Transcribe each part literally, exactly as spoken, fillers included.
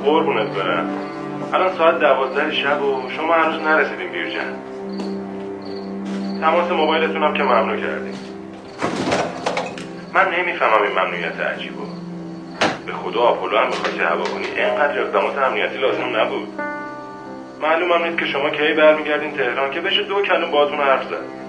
قربونت برم. الان ساعت دوازده شب و شما هنوز نرسیدیم بیرجن. تماس موبایلتون هم که ممنوع کردیم. من نمیفهمم این ممنوعیت عجیبو. به خدا آپولو هم میخواستی هوا کنی اینقدر اقدامات امنیتی لازم نبود. معلوم هم نیست که شما کی برمیگردین تهران که بشه دو کلمه باهاتون حرف زد.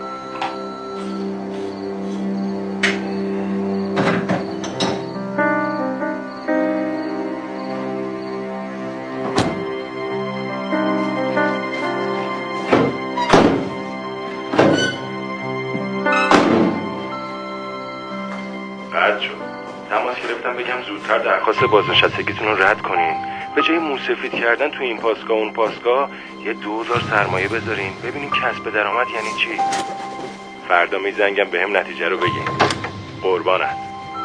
قد شد. تماس گرفتم بگم زودتر درخواست بازنشستگیتون رو رد کنین. به جای موسفید کردن تو این پاسگاه اون پاسگاه یه دوزار سرمایه بذارین ببینین کسب درآمد یعنی چی. فردا میزنگم به هم نتیجه رو بگین. قربانت.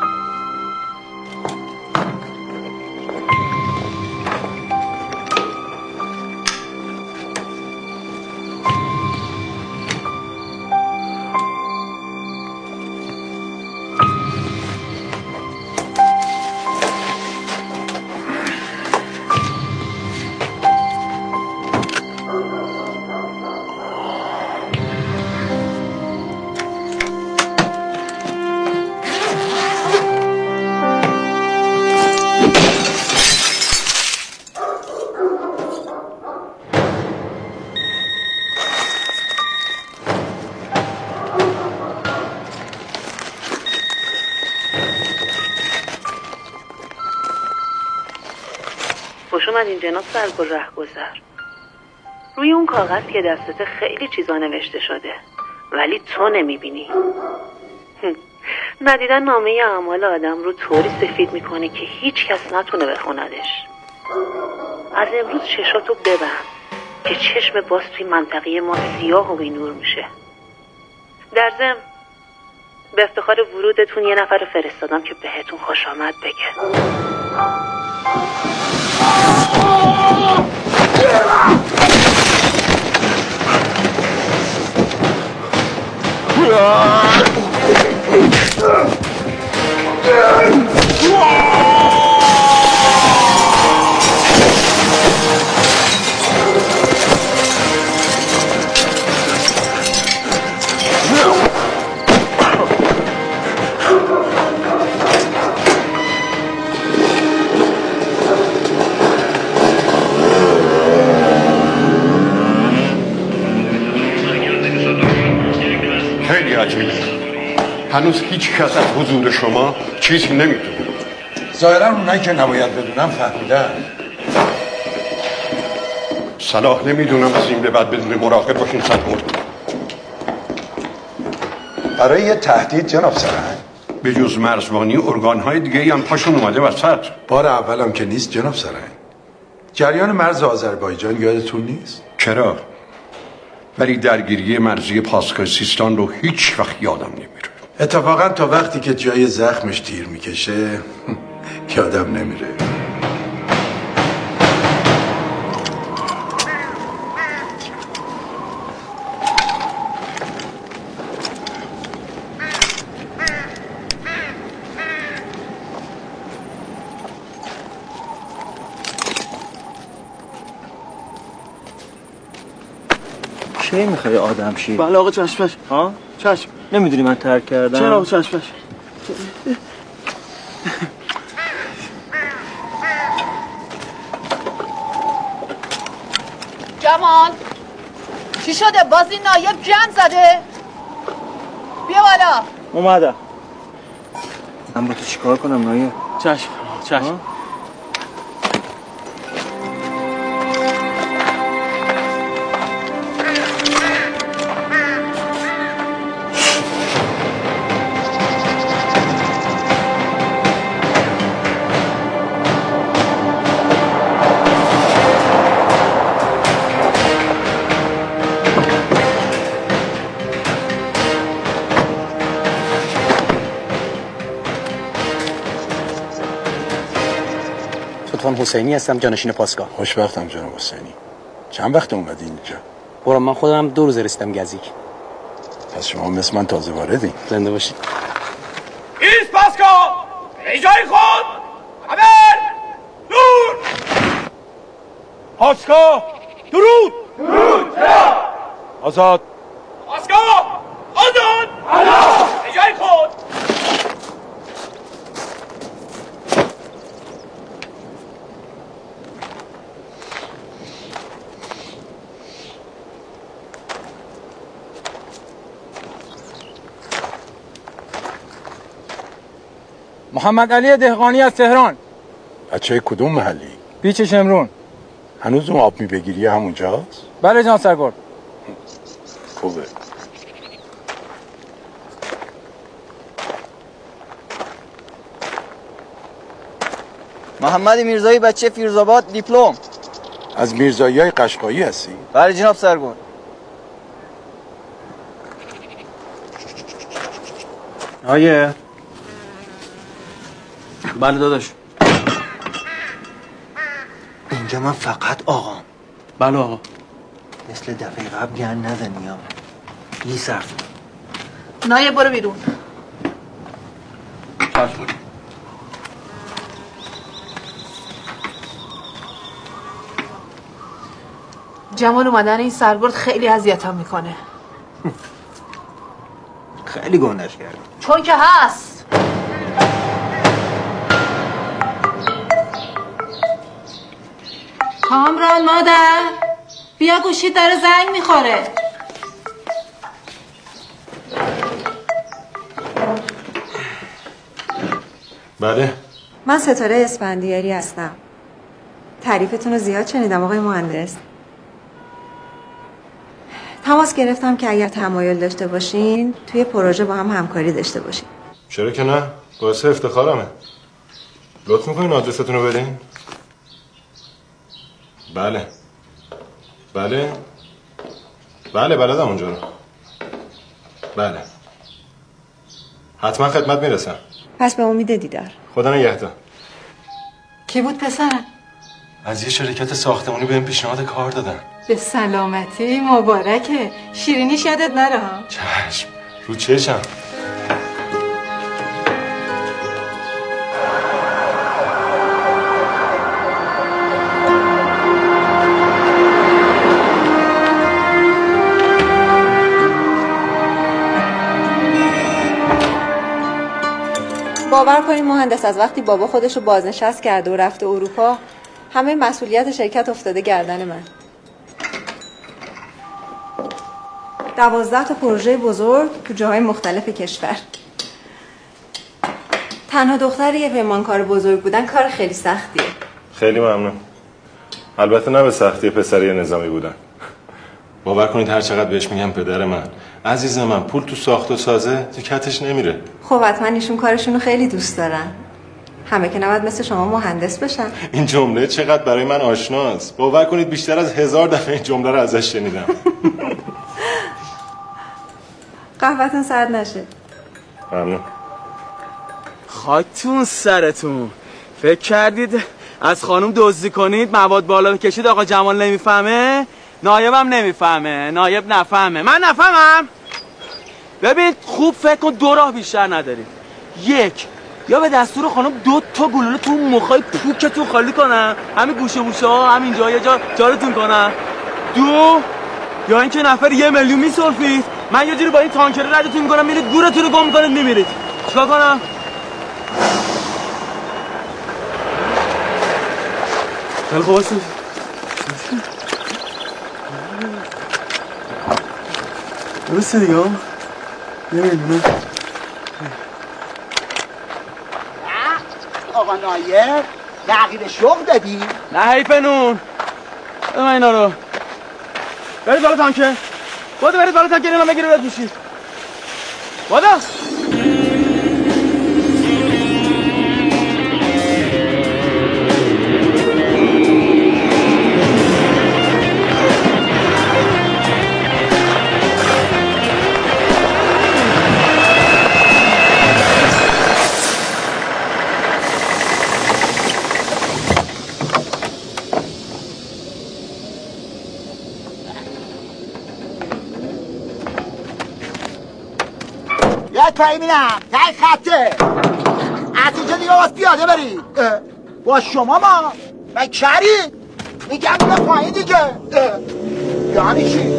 خوش اومدین جناب سرگل رهگذر. روی اون کاغذ که دستت خیلی چیزا نوشته شده ولی تو نمیبینی. ندیدن نامه اعمال آدم رو طوری سفید میکنه که هیچ کس نتونه بخوندش. از امروز چشاتو ببند که چشم باز توی منطقه ما سیاه و بینور میشه. در ضمن به افتخار ورودتون یه نفر فرستادم که بهتون خوش آمد بگه. خیلی عجیبه. هنوز هیچ کس از حضور شما چیزی نمیدونه. ظاهرا اونایی که نباید بدونم فهمیدن. صلاح نمیدونم از این به بعد بدون مراقب باشین صدمون. برای یه تهدید جناب سرهنگ. به جز مرزبانی ارگانهای دیگه هم پاشون اومده وسط. بار اولم که نیست جناب سرهنگ. جریان مرز آذربایجان یادتون نیست؟ چرا؟ ولی درگیری مرزی پاسگاه سیستان رو هیچ وقت یادم نمیره. اتفاقا تا وقتی که جای زخمش تیر میکشه یادم نمیره. چه میخوای آدم شی؟ بله آقا چشمش. ها؟ چشم. نمیدونی من ترک کردم؟ چرا آقا چشمش؟ جمال چی شده؟ باز این نایب جن زده؟ بیا بالا. اومدم. من با تو چیکار کنم نایب؟ چشم چشم. لطفاً حسینی هستم، جانشین پاسگاه. خوشبختم جناب حسینی. چند وقت اومدی اینجا؟ برام من خودم دو روز رسیدم گزیک. پس شما مثل من تازه واردی. زنده باشید. ایست پاسگاه! به جای خود! خبر! دور! پاسگاه درود. درود. آزاد. پاسگاه آزاد. حالا به جای خود. محمد علی دهقانی از تهران. بچه کدوم محلی؟ بیچ شمرون. هنوز اون آب میبگیری همونجاست؟ بله جان سرگرد. خوبه. محمد میرزایی بچه فیروزآباد دیپلم. از میرزایی های قشقایی هستی؟ بله جناب سرگرد. آیه بله داداش. اینجا من فقط آقام. بله آقا. مثل دفعه قبل گن نزنی ها. یه صرف نایب برو بیرون. چشم. جمال اومدن این سرگرد خیلی اذیتم میکنه. خیلی گندش کرد. چون که هست. کامران مادر بیا گوشی داره زنگ میخوره. بله من ستاره اسفندیاری هستم. تعریفتون رو زیاد شنیدم آقای مهندس. تماس گرفتم که اگر تمایل داشته باشین توی پروژه با هم همکاری داشته باشین. چرا که نه؟ باعث افتخارمه. لطف میکنین آدرستون رو بدین؟ بله بله بله بلدم اونجا رو. بله حتما خدمت میرسم. پس به امید دیدار. خدا نگهدار. کی بود پسرم؟ از یه شرکت ساختمانی بهم پیشنهاد کار دادن. به سلامتی مبارکه. شیرینیش یادت نره ها. چشم رو چشم. باور کنید مهندس از وقتی بابا خودش رو بازنشست کرده و رفته اروپا همه مسئولیت شرکت افتاده گردن من. دوازده تا پروژه بزرگ تو جاهای مختلف کشور. تنها دختر یه پیمانکار بزرگ بودن کار خیلی سختیه. خیلی ممنون. البته نه به سختی پسری نظامی بودن. باور کنید هر چقدر بهش میگم پدر من عزیز من پول تو ساخت و سازه تو کتش نمیره. خب حتما ایشون کارشون رو خیلی دوست دارن. همه که نباید مثل شما مهندس بشن. این جمله چقدر برای من آشناست. باور کنید بیشتر از هزار دفعه این جمله رو ازش شنیدم. قهوه‌تون سرد نشه. ممنون. خاکتون سرتون. فکر کردید از خانم دزدی کنید مواد بالا بکشید آقا جمال نمیفهمه؟ نایبم نمیفهمه. نایب نفهمه. من نفهمم. ببین خوب فکر کن دو راه بیشتر نداریم. یک یا به دستور خانم دو تا گلوله تو مخای پوکتون خالی کنم همین گوشه گوشه ها همین جا یه جا جارتون کنم. دو یا اینکه نفر یه میلیون میسرفید من یه جوری با این تانکر ردتون میکنم میرید گورتون رو گم میکنید میمیرید. چیکار کنم؟ خیلی خوب هستید. درسته دیگه هم نمیدونه. آقا نایب تغییر شغل دادی؟ نه حیف نون. بده من اینا رو. برید بالا تانکر. باید برید بالا تانکر اینا بگیره بهت میشید. بادا. یک پایی میرم یک خطه از اینجا دیگه باز پیاده برید. با شما ما من کرید میگم بیا پایین دیگه. یعنی چی؟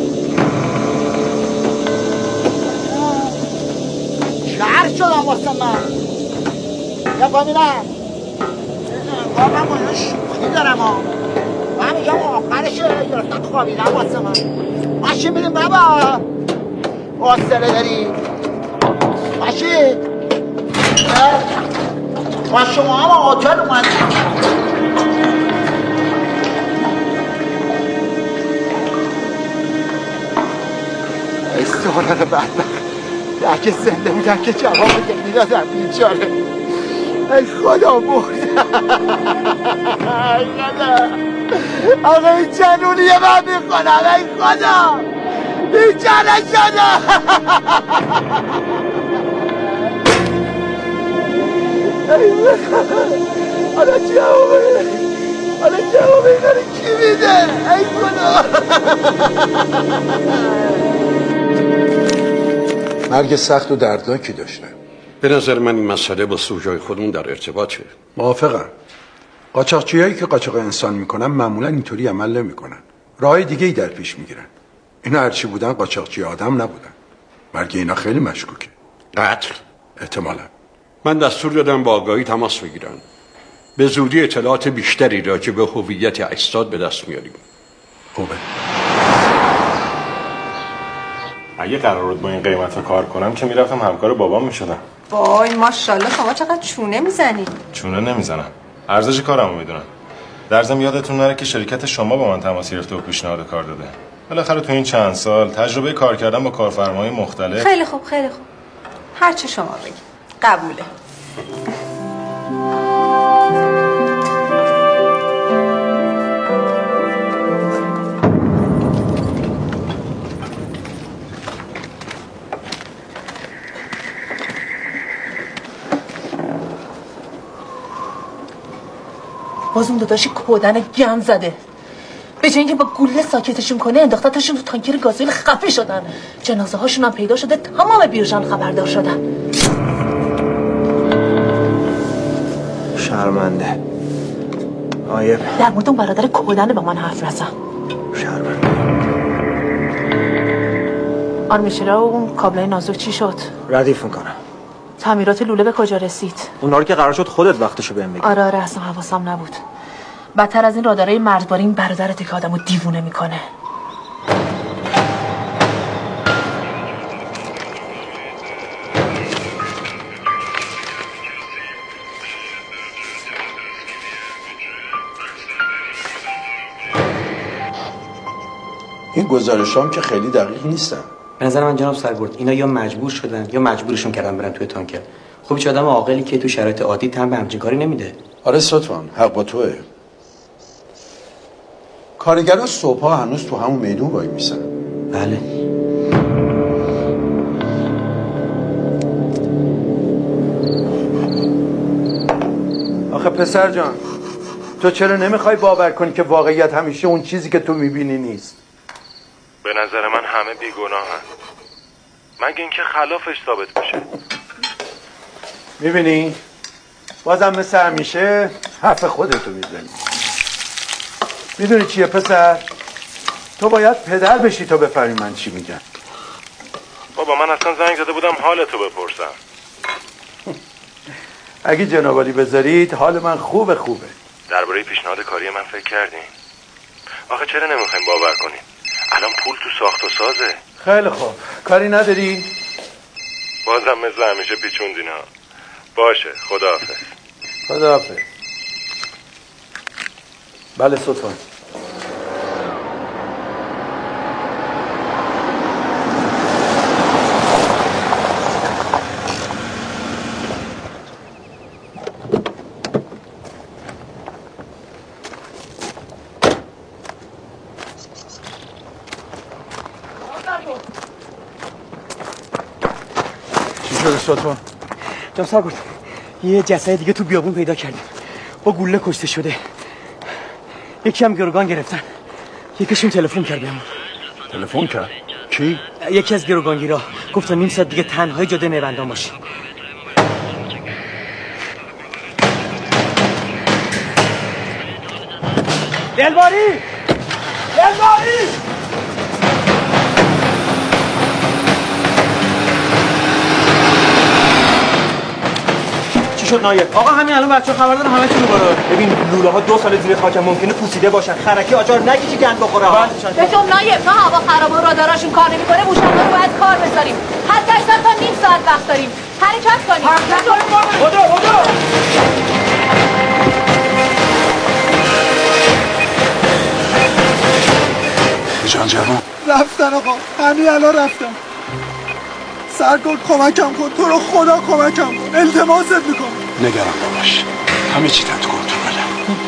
شهر شدم واسه من. یا ببینم واقعا با اینا شوخی دارم ها. من میگم آخرشه یا تا خوابیدم واسه من. ماشین میریم بابا. حوصله داری؟ ماشین ما شما هم هتل اومدیم. ای سهران بدبخت اگه زنده بودن که جواب میدادم بیچاره. ای خدا مرد. ای خدا آقا این جنونیه من میخونم. ای خدا بیچاره شده. ای خدا حالا جوابه حالا جوابه اینا رو کی میده؟ ای خدا. مرگ سخت و دردناکی داشتن. به نظر من این مسئله با سوژای خودمون در ارتباطه. موافقم. قاچاقچیایی که قاچاق انسان میکنن معمولا اینطوری عمل نمیکنن. راه دیگه ای در پیش میگیرن. اینا هرچی بودن قاچاقچی آدم نبودن. مرگ اینا خیلی مشکوکه. قتل احتمالاً. من دستور دادم با آگاهی تماس بگیرن. به زودی اطلاعات بیشتری راجع به هویت اجساد به دست میاریم. خوبه. اگه قرار بود با این قیمت رو کار کنم که میرفتم همکار بابام میشدم. وای ماشاءالله شما چقدر چونه میزنی. چونه نمیزنم، ارزش کارمو میدونم. در ضمن یادتون نره که شرکت شما با من تماس گرفته و پیشنهاد کار داده. بالاخره تو این چند سال تجربه کار کردن با کارفرمای مختلف. خیلی خوب خیلی خوب، هر چه شما بگید قبوله. باز اون داداشی کودن گند زده. به جای اینکه با گوله ساکتشون کنه انداختتشون تو تانکر گازوئیل خفه شدن. جنازه هاشون هم پیدا شده، تمام بیرجان خبردار شدن. شرمنده. آیب در مورد اون برادر کودن با من حرف نزن. شرمنده. آرمیچرا و اون کابلای نازک چی شد؟ ردیف میکنم. تعمیرات لوله به کجا رسید؟ اونا رو که قرار شد خودت وقتشو بهم بگی. آره آره اصلا حواسم نبود. بدتر از این رادارای مرزباری این برادرته که آدمو دیوونه میکنه. این گزارشام که خیلی دقیق نیستن. به نظر من جناب سرگرد اینا یا مجبور شدن یا مجبورشون کردن برن توی تانکر. خب هیچ آدم عاقلی که تو شرایط عادی تن به همچین کاری نمیده. آره ستوان حق با توه. کارگرها صبح‌ها هنوز تو همون میدون وای میسن. بله. آخه پسر جان تو چرا نمیخوای باور کنی که واقعیت همیشه اون چیزی که تو میبینی نیست؟ به نظر من همه بیگناهن، مگه اینکه خلافش ثابت بشه. میبینی؟ بازم مثل همیشه حرف خودتو میزنی. میدونی چیه پسر؟ تو باید پدر بشی تا بفهمی من چی میگم. بابا من اصلا زنگ زده بودم حالتو بپرسم. اگه جنابالی بذارید حال من خوبه خوبه. درباره پیشنهاد کاری من فکر کردین؟ آخه چرا نمیخوایم باور کنیم؟ الان پول تو ساخت و سازه. خیلی خوب، کاری نداری؟ بازم مثل همیشه پیچوندین ها. باشه، خداحافظ. خداحافظ. بله ستون. چی شده ستون؟ جناب سرگرد یه جسد دیگه تو بیابون پیدا کردیم، با گوله کشته شده. یکی هم گروگان گرفتن، یکیشون تلفن کرد بهمون. تلفن کرد؟ کی؟ یکی از گروگانگیرا گفت تا نیم ساعت دیگه تنهای جاده میوندان باشی. دلباری دلباری چی شد نایب؟ آقا همین الان بچه‌ها خبر دارن همه چی دوباره. ببین لوله ها دو سال زیر خاک ممکنه پوسیده باشن. خرکی آجار نکشی گند بخوره. بهتون نایب تا هوا خراب و راداراشون کار نمی‌کنه موشک رو باید کار بذاریم. حتی اصلا تا نیم ساعت وقت داریم. حرکت کنیم. بدو بدو. جان جوان رفتن آقا، همین الان رفتن. سرگل کمکم کن، تو رو خدا کمکم کن، التماست میکنم. نگران نباش، همه چی تحت کنترله.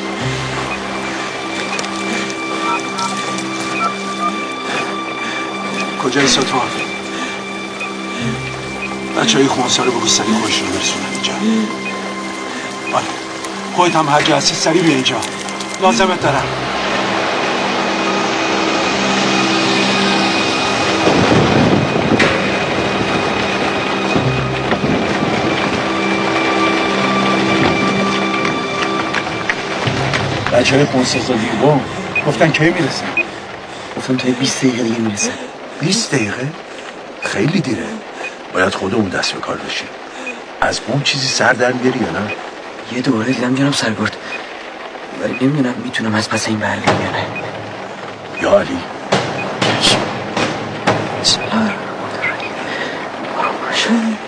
کجای ستوان؟ بچه های خونسا رو بگو سریع خودشون رو برسونن اینجا. آره خودت هم هر جا هستی سریع بیا اینجا، لازمت دارم. بچه های خونسا دیگه گفتن کی میرسن؟ گفتم تا بیست دقیقه دیگه میرسن. بیست دقیقه؟ خیلی دیره. باید خودمون دست به کار بشیم. از اون چیزی سر در بیاری یا نه؟ یه دوره دیدم جناب سرگرد، ولی نمیدونم میتونم از پس این برگردم یا نه. یا علی بسم الله الرحمن الرحیم. برو باشه.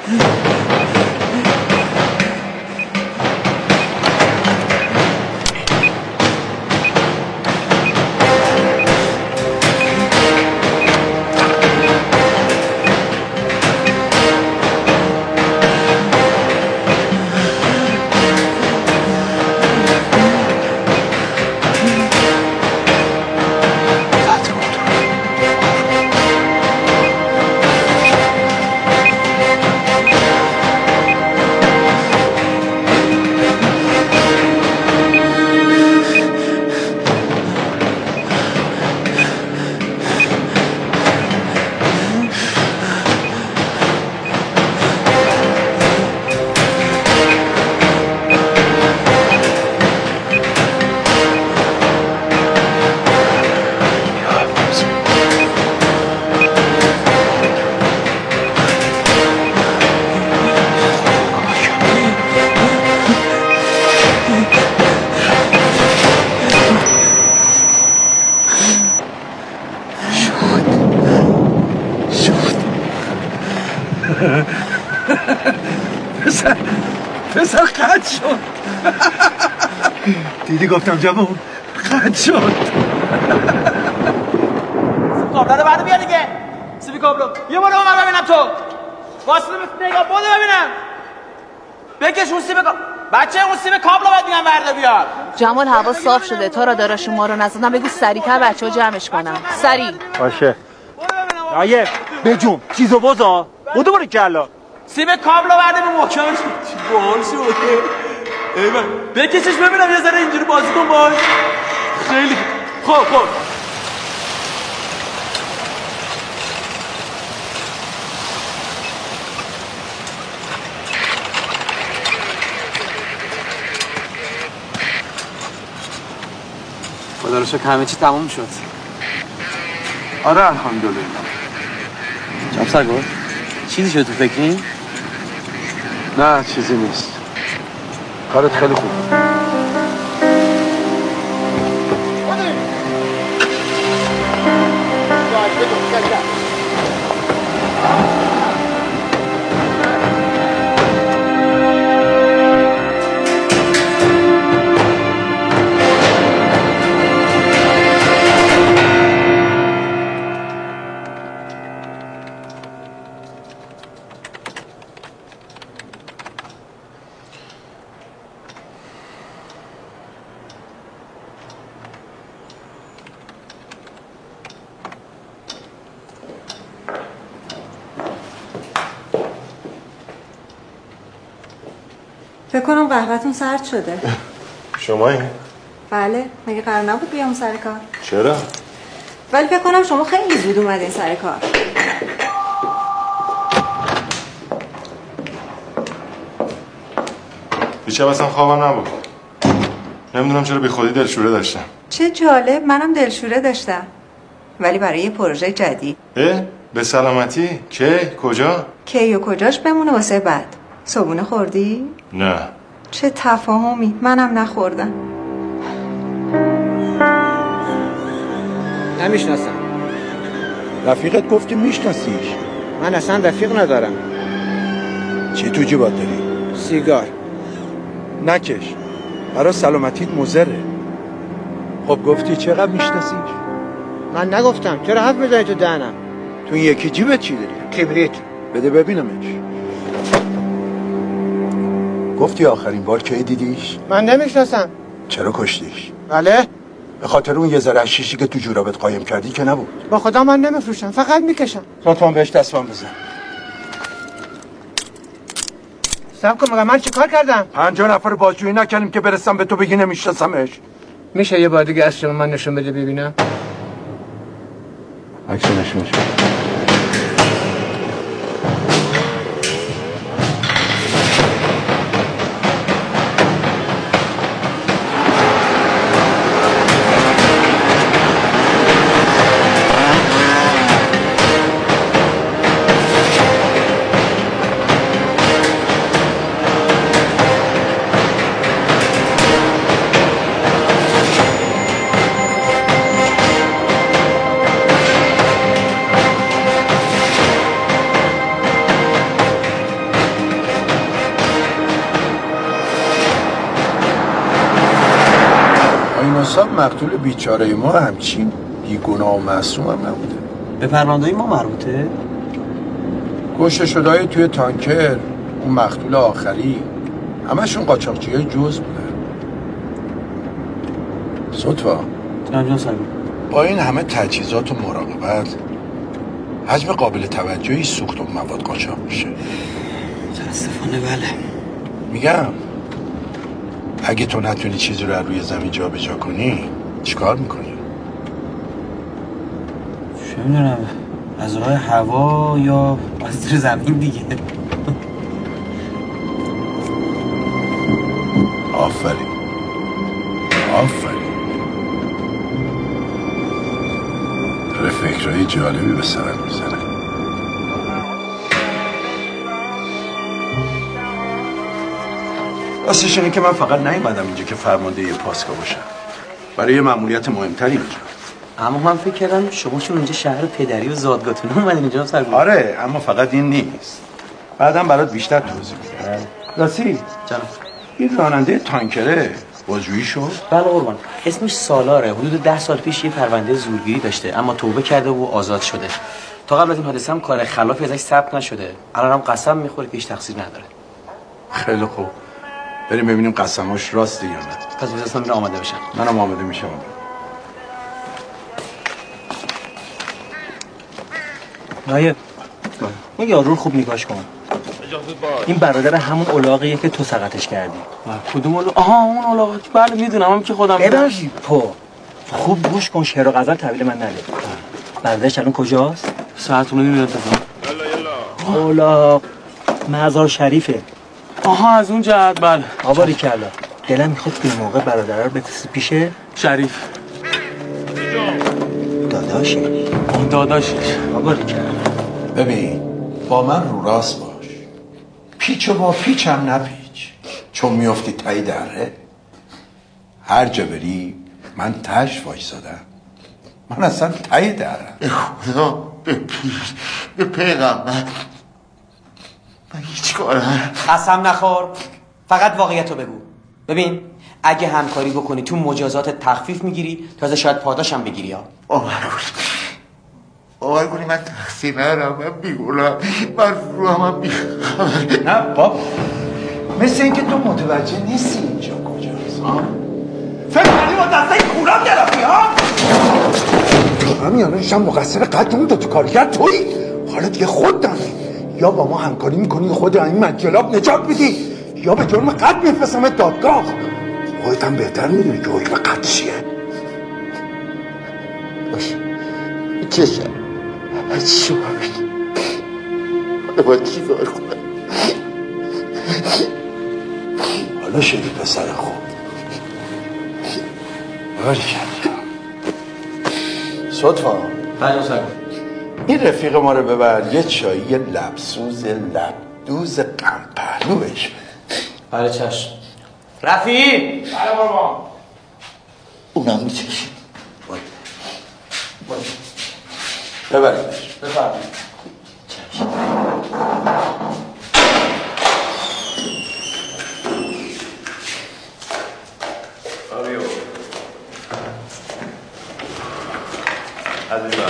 پسر پسر قد شد. دیدی گفتم جوان قد شد. کابلا رو بعد بیا دیگه. سیبی کابلو یه بار من ببینم تو واسه نگاه بوده ببینم. بکش اون سیب کابلو. بچه اون سیب کابلو باید میگم برده بیار. جمال هوا صاف شده، تا را داراش ما رو نزدن. بگو سریعتر بچه‌ها جمعش کنم. سریع باشه. نایب بجون چیزو بازا بودو برو کلا. سیب کابلو بعد به محکمش چی باحال شد. ایول بکشش ببینم یه ذره اینجوری بازی کن باش. خیلی خوب خوب. خدا رو شکر همه چی تموم شد. آره الحمدلله. جناب سرگرد چیزی شد تو فکری؟ نه چیزی نیست. کارت خیلی خوب. فکر کنم قهوه‌تون سرد شده. شمایی؟ بله، مگه قرار نبود بیام سر کار؟ چرا؟ ولی فکر کنم شما خیلی زود اومدین سر کار. دیشب اصلا خوابم نبود. نمیدونم چرا بی خودی دلشوره داشتم. چه جالب، منم دلشوره داشتم ولی برای یه پروژه جدید. اه؟ به سلامتی؟ کی؟ کجا؟ کی و کجاش بمونه واسه بعد. صبونه خوردی؟ نه. چه تفاهمی، منم نخوردم. نمیشناسم. رفیقت گفت که میشناسیش. من اصلا رفیق ندارم. چی تو جیبات داری؟ سیگار. نکش، برای سلامتیت مضره. خب گفتی چقدر میشناسیش؟ من نگفتم، چرا حرف میزنی تو دهنم؟ تو این یکی جیبت چی داری؟ کبریت. بده ببینمش. گفتی آخرین بار کی دیدیش؟ من نمیشناسم. چرا کشتیش؟ بله؟ به خاطر اون یه ذره شیشی که تو جورابت قایم کردی که نبود. با خدا من نمیفروشم، فقط میکشم. لطفاً بهش دستمال بزن. صبر کن، مگه من چی کار کردم؟ پنجاه نفر بازجویی نکردیم که برسم به تو بگی نمیشناسمش. میشه یه بار دیگه عکسشو من نشون بده ببینم؟ عکس نشون بده. مقتول بیچاره ما همچین بیگناه و معصوم هم نبوده. به پرونده ما مربوطه؟ کشته شده‌های توی تانکر، اون مقتول آخری، همشون قاچاقچی‌های جز بودن. صدفا جان سلام. با این همه تجهیزات و مراقبت حجم قابل توجهی سوخت و مواد قاچاق میشه. متاسفانه بله. میگم اگه تو نتونی چیزی رو روی زمین جا به جا کنی چیکار میکنی؟ چه میدونم، از راه هوا یا از زیر زمین دیگه. آفرین آفرین، داره فکرهای جالبی به سرم میزنه. راستش اینه که من فقط نیومدم اینجا که فرمانده یه پاسگاه باشم، برای یه مأموریت مهمتری اینجا. اما من فکر کردم شما چون اینجا شهر پدری و زادگاهتون اومدین اینجا سرگرم. آره، اما فقط این نیست، بعدم برات بیشتر توضیح میدم. راسی جانم، این راننده تانکره بازجویی شد؟ بله قربان، اسمش سالاره. حدود ده سال پیش یه پرونده زورگیری داشته اما توبه کرده و آزاد شده. تا قبل از این حادثه هم کار خلافی ازش ثبت نشده. الانم قسم میخوره که هیچ تقصیر نداره. خیلی خوب، بریم ببینیم قسماش راسته یا نه. پس بذارم میره آماده بشم. منم آماده میشم. نایب، این یارو رو خوب نگاش کن. این برادر همون الاغیه که تو سقطش کردی. کدوم الاغ؟ آها اون الاغ. بله میدونم، هم که خودم ببرشی پو. خوب گوش کن، شعر و غزل تحویل من نده. برادرش الان کجاست؟ ساعتونو نمیاد بزن. الاغ مزار شریفه. آها از اون جهت. بله آباری کلا. دلم میخواد به موقع برادر رو بفرستی پیش شریف. داداشه. اون داداشش. آباری کلا. ببین با من رو راست باش، پیچ و با پیچ هم نپیچ، چون میافتی تایی دره. هر جا بری من تش وایسادم، من اصلا تایی درم. خدا به پیر به پیغمبر من هیچ کارم. قسم نخور، فقط واقعیت رو بگو. ببین اگه همکاری بکنی تو مجازات تخفیف میگیری، تازه شاید پاداشم بگیری. ها باور کنی باور کنی من تقصیر ندارم، من بیگناهم، من رو هم بیخبر. نه بابا، مثل اینکه تو متوجه نیستی اینجا کجاست. ها فکر کنی با دسته کولام گرفتی ها؟ همین الانشم مقصر قتل اون دوتا کارگر تویی. حالا دیگه خود دانی، یا با ما همکاری میکنی خود این مجلاب نجات میدی، یا به جرم قتل میفرستمت دادگاه. خودت هم بهتر میدونی که حکم قتل چیه. باشه چشم، هرچی شما بگی. حالا باید چی کار کنم؟ حالا شدی پسر خوب، باریکلا. صدفا بله سر این رفیق ما رو ببر یه چایی لبسوز لبدوز غم پهلو بشه. بله چشم. رفی بله بابا. اونم میچشی ببریدش. بفرمایید. آریو عزیزم.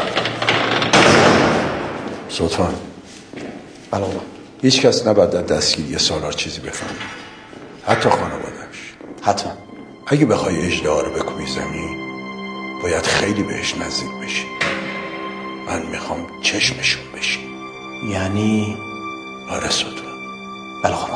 صدفان بله هیچ کس نباید در دستگیری سالار چیزی بفهمه، حتی خانواده‌اش. حتما. اگه بخوای اژدها رو بکوبی زمین باید خیلی بهش نزدیک بشی. من میخوام چشمشون بشی. یعنی؟ آره صدفان. بله خانم.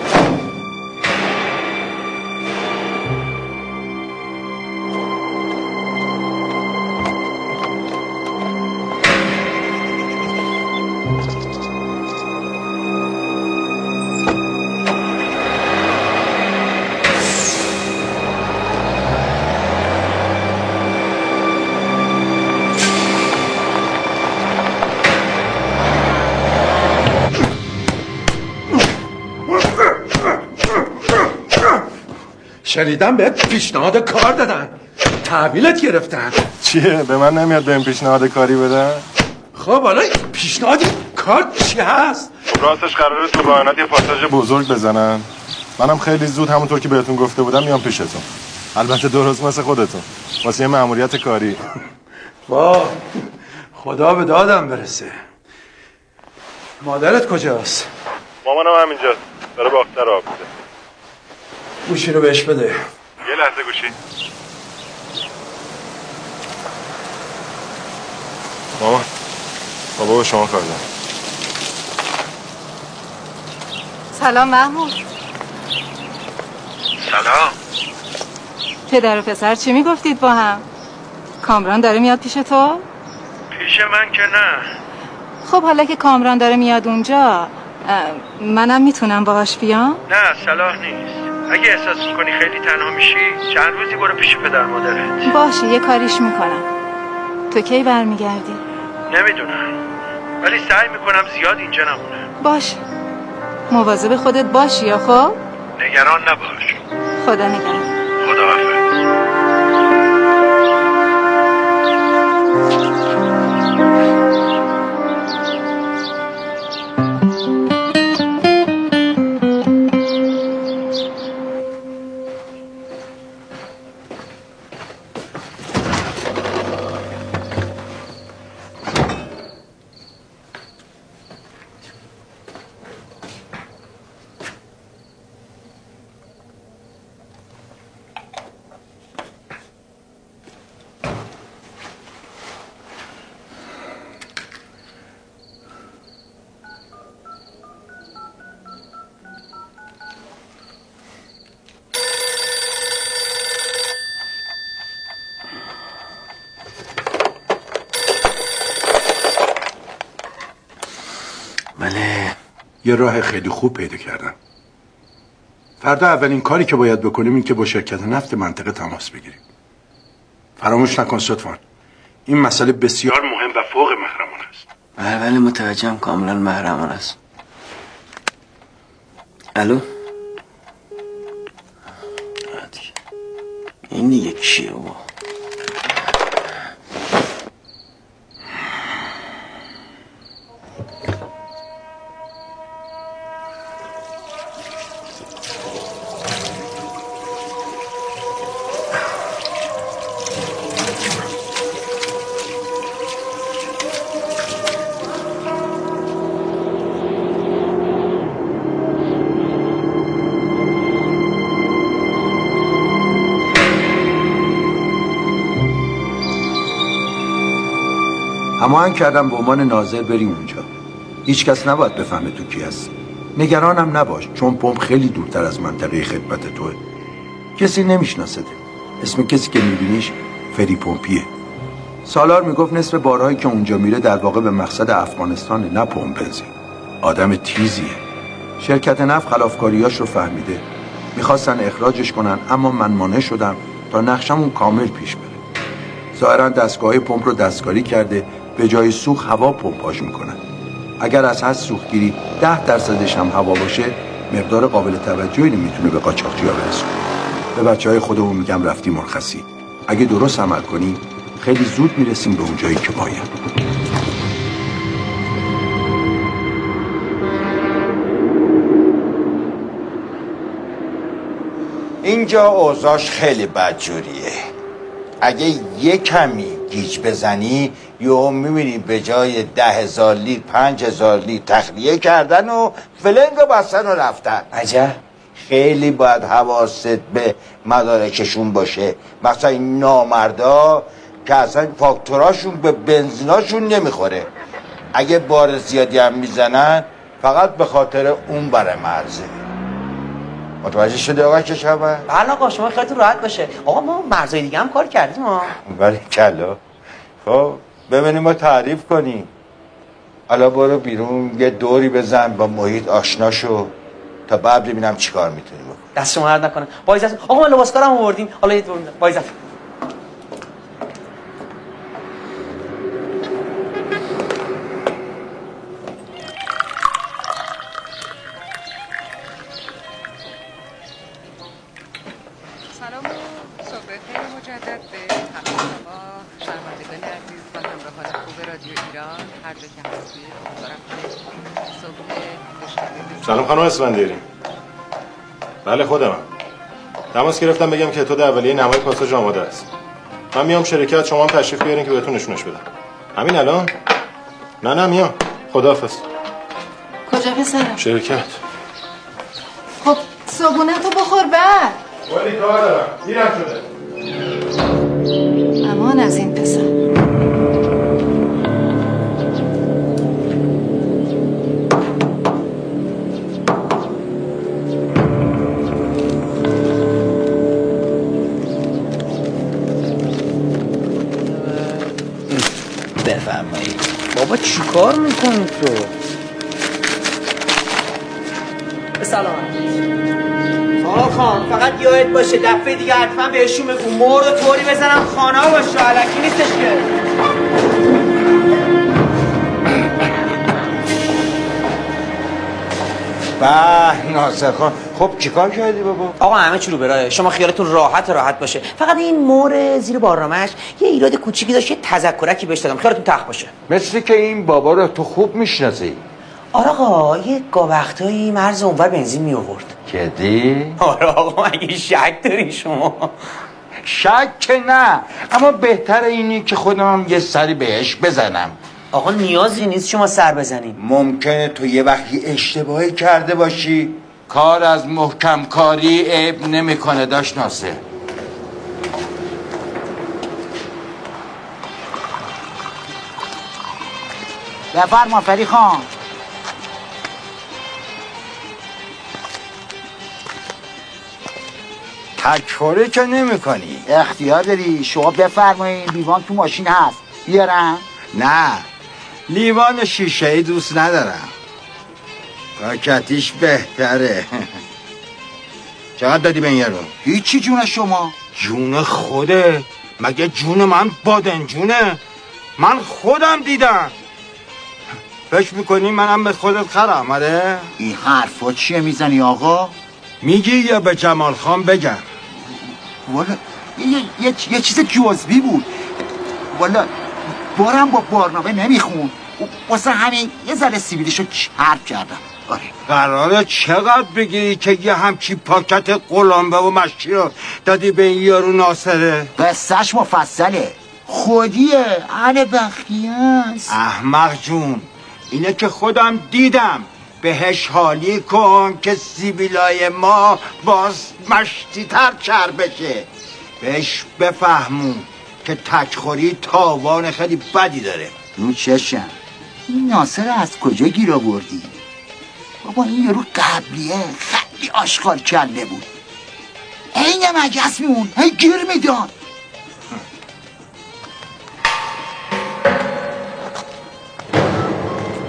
شنیدم بهت پیشنهاد کار دادن، تحویلت گرفتن. چیه؟ به من نمیاد بهم پیشنهاد کاری بدن؟ خب حالا پیشنهاد کار چی هست؟ راستش قراره تو رانت یه پاساژ بزرگ بزنن. منم خیلی زود همونطور که بهتون گفته بودم میام پیشتون. البته درست مثل خودتون واسه یه مأموریت کاری. واه خدا به دادم برسه. مادرت کجاست؟ مامانم همینجاست، داره باختر آب میده. گوشی رو بهش بده. یه لحظه گوشی. مامان بابا به شما کار دارم. سلام محمود. سلام. پدر و پسر چی میگفتید با هم؟ کامران داره میاد پیش تو؟ پیش من که نه. خب حالا که کامران داره میاد اونجا منم میتونم باهاش بیام؟ نه صلاح نیست. اگه احساس میکنی خیلی تنها میشی چند روزی برو پیش پدر مادرت. باشه یه کاریش میکنم. تو کی برمیگردی؟ نمیدونم ولی سعی میکنم زیاد اینجا نمونم. باشه مواظب خودت باشی یا خب؟ نگران نباش. خدا نگهدار. خدا حافظ. یه راه خیلی خوب پیدا کردم. فردا اولین کاری که باید بکنیم این که با شرکت نفت منطقه تماس بگیریم. فراموش نکن صدفان این مسئله بسیار مهم و فوق محرمانه است. بله ولی متوجهم کاملا محرمانه است. الو این دیگه کیه بابا؟ هماهنگ کردم به عنوان ناظر بریم اونجا. هیچ کس نباید بفهمه تو کی هستی. نگرانم نباش چون پمپ خیلی دورتر از منطقه خدمت توه. کسی نمیشناسته. اسم کسی که میبینیش فری پمپیه. سالار میگفت نصف بارهایی که اونجا میره در واقع به مقصد افغانستانه، نه پمپ بنزین. آدم تیزیه. شرکت نفت خلافکاریاش رو فهمیده. میخواستن اخراجش کنن اما من مانع شدم تا نقشمون کامل پیش بره. ظاهرا دستگاه پمپ رو دستکاری کرده، به جای سوخت هوا پمپاژ میکنن. اگر از هر سوختگیری ده درصدش هم هوا باشه، مقدار قابل توجهی نمیتونه به قاچاقچی‌ها برسونه. به بچهای خودمون میگم رفتی مرخصی. اگه درست عمل کنی خیلی زود میرسیم به اون جایی که باید. اینجا اوضاعش خیلی بدجوریه. اگه یه کمی گیج بزنی یهو میبینی به جای ده هزار لیتر پنج هزار لیتر تخلیه کردن و فلنگ و بستن و رفتن. عجب. خیلی باید حواست به مدارکشون باشه، مثلا این نامردا که اصلا فاکتوراشون به بنزیناشون نمیخوره. اگه بار زیادی هم میزنن فقط به خاطر اون بره مرزه. متوجه شده آقا کشاورز؟ بله آقا، شما خیالتون راحت باشه. آقا ما مرزای دیگه هم کار کردیم ها. بله کلا. خب ببینیم ما تعریف کنیم. حالا برو بیرون یه دوری بزن، با محیط آشنا شو تا بعد ببینم چیکار میتونیم بکنیم. دست شما درد نکنه. با اجازه آقا ما لباسکارم آوردیم. حالا یه دور با اجازه. سلام خانم اسفندیاری. بله خودمم. تماس گرفتم بگم که اتود اولیه نمای پاساژ آماده است. من میام شرکت، شما هم تشریف بیارین که بهتون نشونش بدم. همین الان؟ نه نه میام. خداحافظ. کجا پسرم؟ شرکت. خب صبحونه تو بخور بعد. ولی کار دارم. دیرم شده. امان از این پسر. بفرمایید. بابا چیکار میکنی تو؟ به سلامت. آقا خان فقط یادت باشه دفعه دیگه حتما بهشون بگو مور و طوری بزنم خانه ها باشه، علکی نیستش که. به ناصر خان، خب چیکار کردی بابا؟ آقا همه چی رو برای شما خیالتون راحت راحت باشه. فقط این مور زیر بارنامه‌اش یه ایراد کوچیکی داشت، یه تذکرکی بهش دادم، خیالتون تخت باشه. مثل که این بابا رو تو خوب میشناسی. آره آقا، یه گاه وقتایی مرز اونور بنزین می آورد. کدی؟ آره آقا، اگه شک داری شما؟ شک که نه، اما بهتر اینی که خودم یه سری بهش بزنم. آقا نیازی نیست شما سر بزنیم. ممکنه تو یه وقتی اشتباهی کرده باشی. کار از محکم کاری عیب نمیکنه داشت ناصر. بفرما فری خان. تکفوری که نمی کنی. اختیار داری، شما بفرمایید. لیوان تو ماشین هست، بیارم؟ نه، لیوان شیشه‌ای دوست ندارم، پاکتیش بهتره. چقدر دادی به این یارو؟ هیچی جون شما. جون خوده؟ مگه جون من بادنجونه؟ من خودم دیدم. فکر میکنی منم به خودت خرم؟ آره؟ این حرفا چیه میزنی آقا؟ میگی یا به جمال خان بگم؟ والا یه, یه, یه چیز جزبی بود، والا بارم با بارنامه نمیخون، واسه همین یه ذره سیبیلشو چرب کردم. آره. قراره چقدر بگیری که یه همچی پاکت قلمبه و مشکی رو دادی به این یارو ناصره؟ قصهش مفصله، خودیه، اهل بخیاست. احمق جون، اینه که خودم دیدم. بهش حالی کن که سیبیلای ما باز مشتی تر چر بشه. بهش بفهمون که تکخوری تاوان خیلی بدی داره. رو چشم، این ناصر از کجا گیر آوردی؟ بابا این یارو قبلیه خیلی آشغال کله بود، این مگس میمون، هی گیر میداد.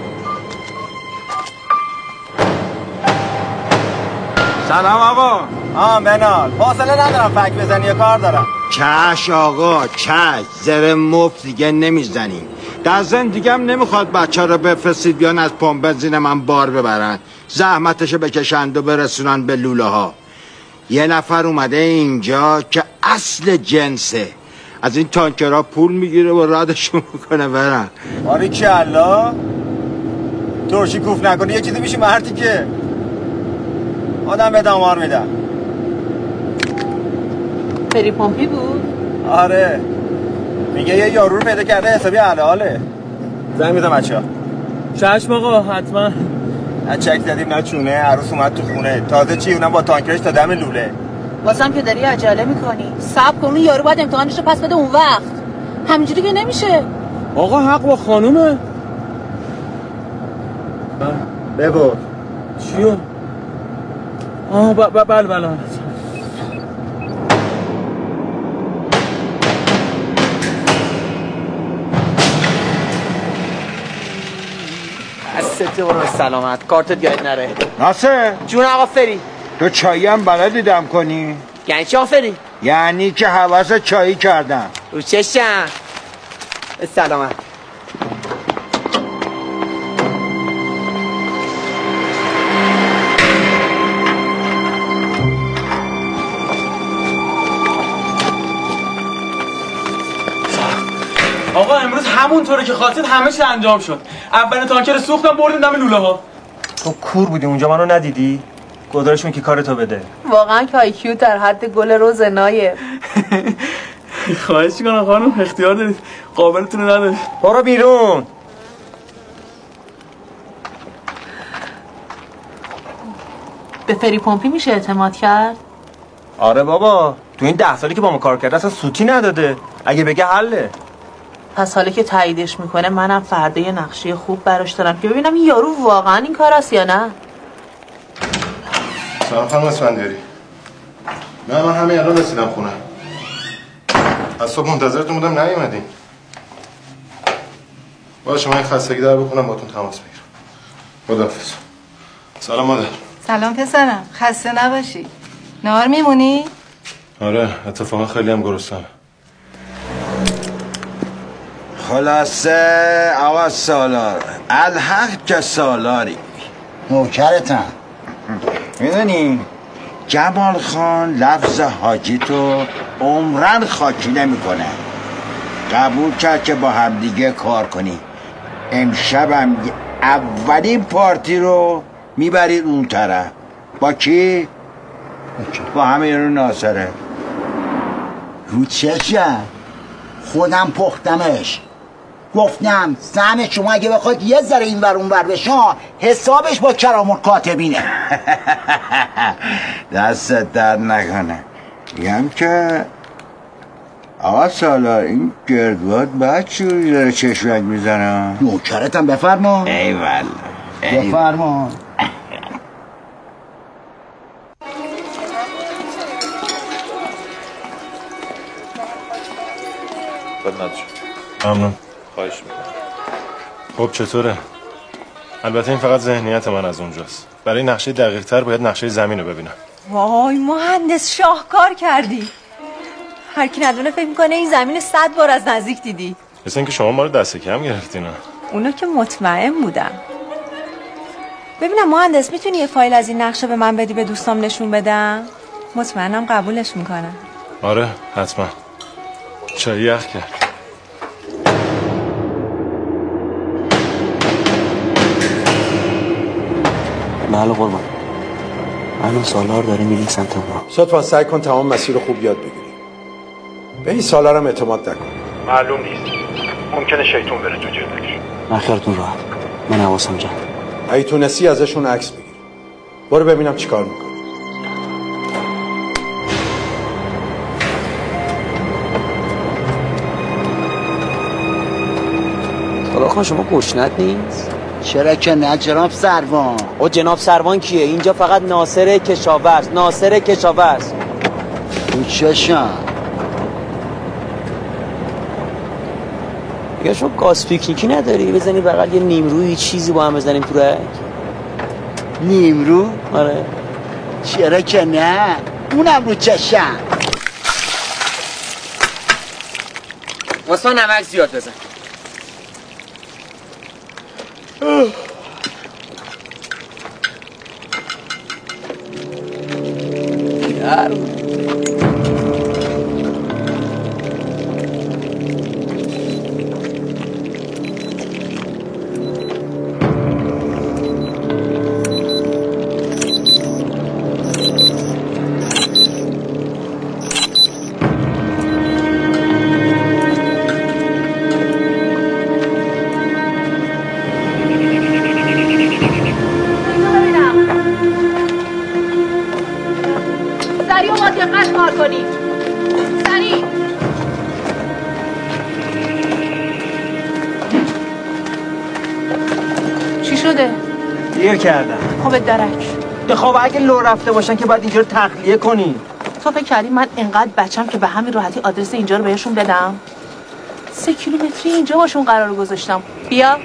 سلام آقا. آه منال حوصله ندارم فک بزنی یا کار دارم. چش آقا چش، زر مفت دیگه نمیزنیم. در زن دیگه هم نمیخواد بچه رو بفرستید بیان از پمپ بنزین من بار ببرن، زحمتشو بکشند و برسونن به لوله ها. یه نفر اومده اینجا که اصل جنسه، از این تانکرها پول میگیره و رادشون میکنه برن. آری کلا ترشی کوف نکنی یه چیزی میشی مردی که آدم به دامار میدن. فری پمپی بود؟ آره میگه یه یارو رو پیدا کرده حسابی حلاله. زنگ میزم بچه ها. چشم آقا حتما. نه چک زدیم نه چونه، عروس اومد تو خونه تازه چی اونم با تانکرش تا دم لوله. واسم که داری عجله میکنی. صبر کن یارو باید امتحانش رو پس بده اون وقت. همینجوری که نمیشه. آقا حق با خانومه. ببر چیو؟ آه بله بله بله. دستت برو سلامت، کارتت یاد نره. ناصر جون آقا فری، تو چایی هم بلدی دم کنی؟ یعنی چی آقا فری؟ یعنی که حواس چایی کردم. رو چشم. سلامت. آقا امروز همونطوره که خواستید همه چی انجام شد. اولین تانکر سوختم بردیم دم لوله ها. تو کور بودی اونجا منو ندیدی؟ گزارشون که کارتو بده. واقعا که آیکیو در حد گل روز نایه. خواهش کنم خانم اختیار دارید، قابلتون ندارید. برو بیرون. به فری پمپی میشه اعتماد کرد؟ آره بابا، تو این ده سالی که با ما کار کرده اصلا سوتی نداده. اگه بگه حله. پس حالا که تاییدش میکنه منم فردا یه نقشه خوب براش دارم که ببینم این یارو واقعا این کار است یا نه. سلام خانم اسفندیاری. نه من همین الان رسیدم خونه. از صبح منتظرتون بودم نیومدین. باشه من این خستگی در بکنم باتون تماس بگیرم. خداحافظ. سلام مادر. سلام پسرم، خسته نباشی. نهار میمونی؟ آره اتفاقا خیلی هم گرسنه‌ام. خلاصه آقا سالار الحق که سالاری نوکرتم. میدونی جمال خان لفظ حاجی تو عمرن خاکی نمیکنه. قبول کرد که با همدیگه کار کنی. امشبم اولین پارتی رو میبرید اون طرف. با کی؟ با همین رو ناصره. رو چشم خودم پختمش. گفتم سهم شما اگه بخواد یه ذره این ور اون ور بشه حسابش با کرام الکاتبینه. دستت درد نکنه. میگم که آقا سالار این گردوات بچوری داره چشمک میزنه. نوکرتم بفرما. ای والا بفرما. خدمت شما. ممنون. خواهش میکنم. خب چطوره؟ البته این فقط ذهنیت من از اونجاست. برای نقشه دقیق تر باید نقشه زمین رو ببینم. وای مهندس شاهکار کردی. هر کی ندونه فکر میکنه این زمین صد بار از نزدیک دیدی. مثل اینکه شما ما رو دست کم گرفتین. اونا که مطمئن بودم. ببینم مهندس میتونی یه فایل از این نقشه به من بدی به دوستام نشون بدم؟ مطمئنم قبولش میکنم. آره حتما. چای یخ کرد. بله قربان. الان سالار داره میریم سمت ما. لطفا سعی کن تمام مسیر رو خوب یاد بگیری. به این سالارم اعتماد نکن. معلوم نیست. ممکنه شیطون بره تو جلدش. من خیالتون راحت. من حواسم جمع. اگه تونستی ازشون عکس بگیر. برو ببینم چیکار میکنه. سالار خان شما گشنت نیست؟ چرا که نه جناب سروان. او جناب سروان کیه؟ اینجا فقط ناصر کشاورز. ناصر کشاورز. اون چشم یا شما گاز پیکنیکی نداری؟ بزنی بغل یه نیمرویی چیزی با هم بزنیم تو رک. نیمرو؟ آره. چرا که نه. اونم رو چشم. واسه نمک زیاد بزن. گرم. دیر کردم. خب درک. خب اگه لو رفته باشن که باید اینجا رو تخلیه کنی. تو فکر کردی من انقدر بچم که به همین راحتی آدرس اینجا رو بهشون بدم؟ سه کیلومتری اینجا باشون قرار گذاشتم. بیا.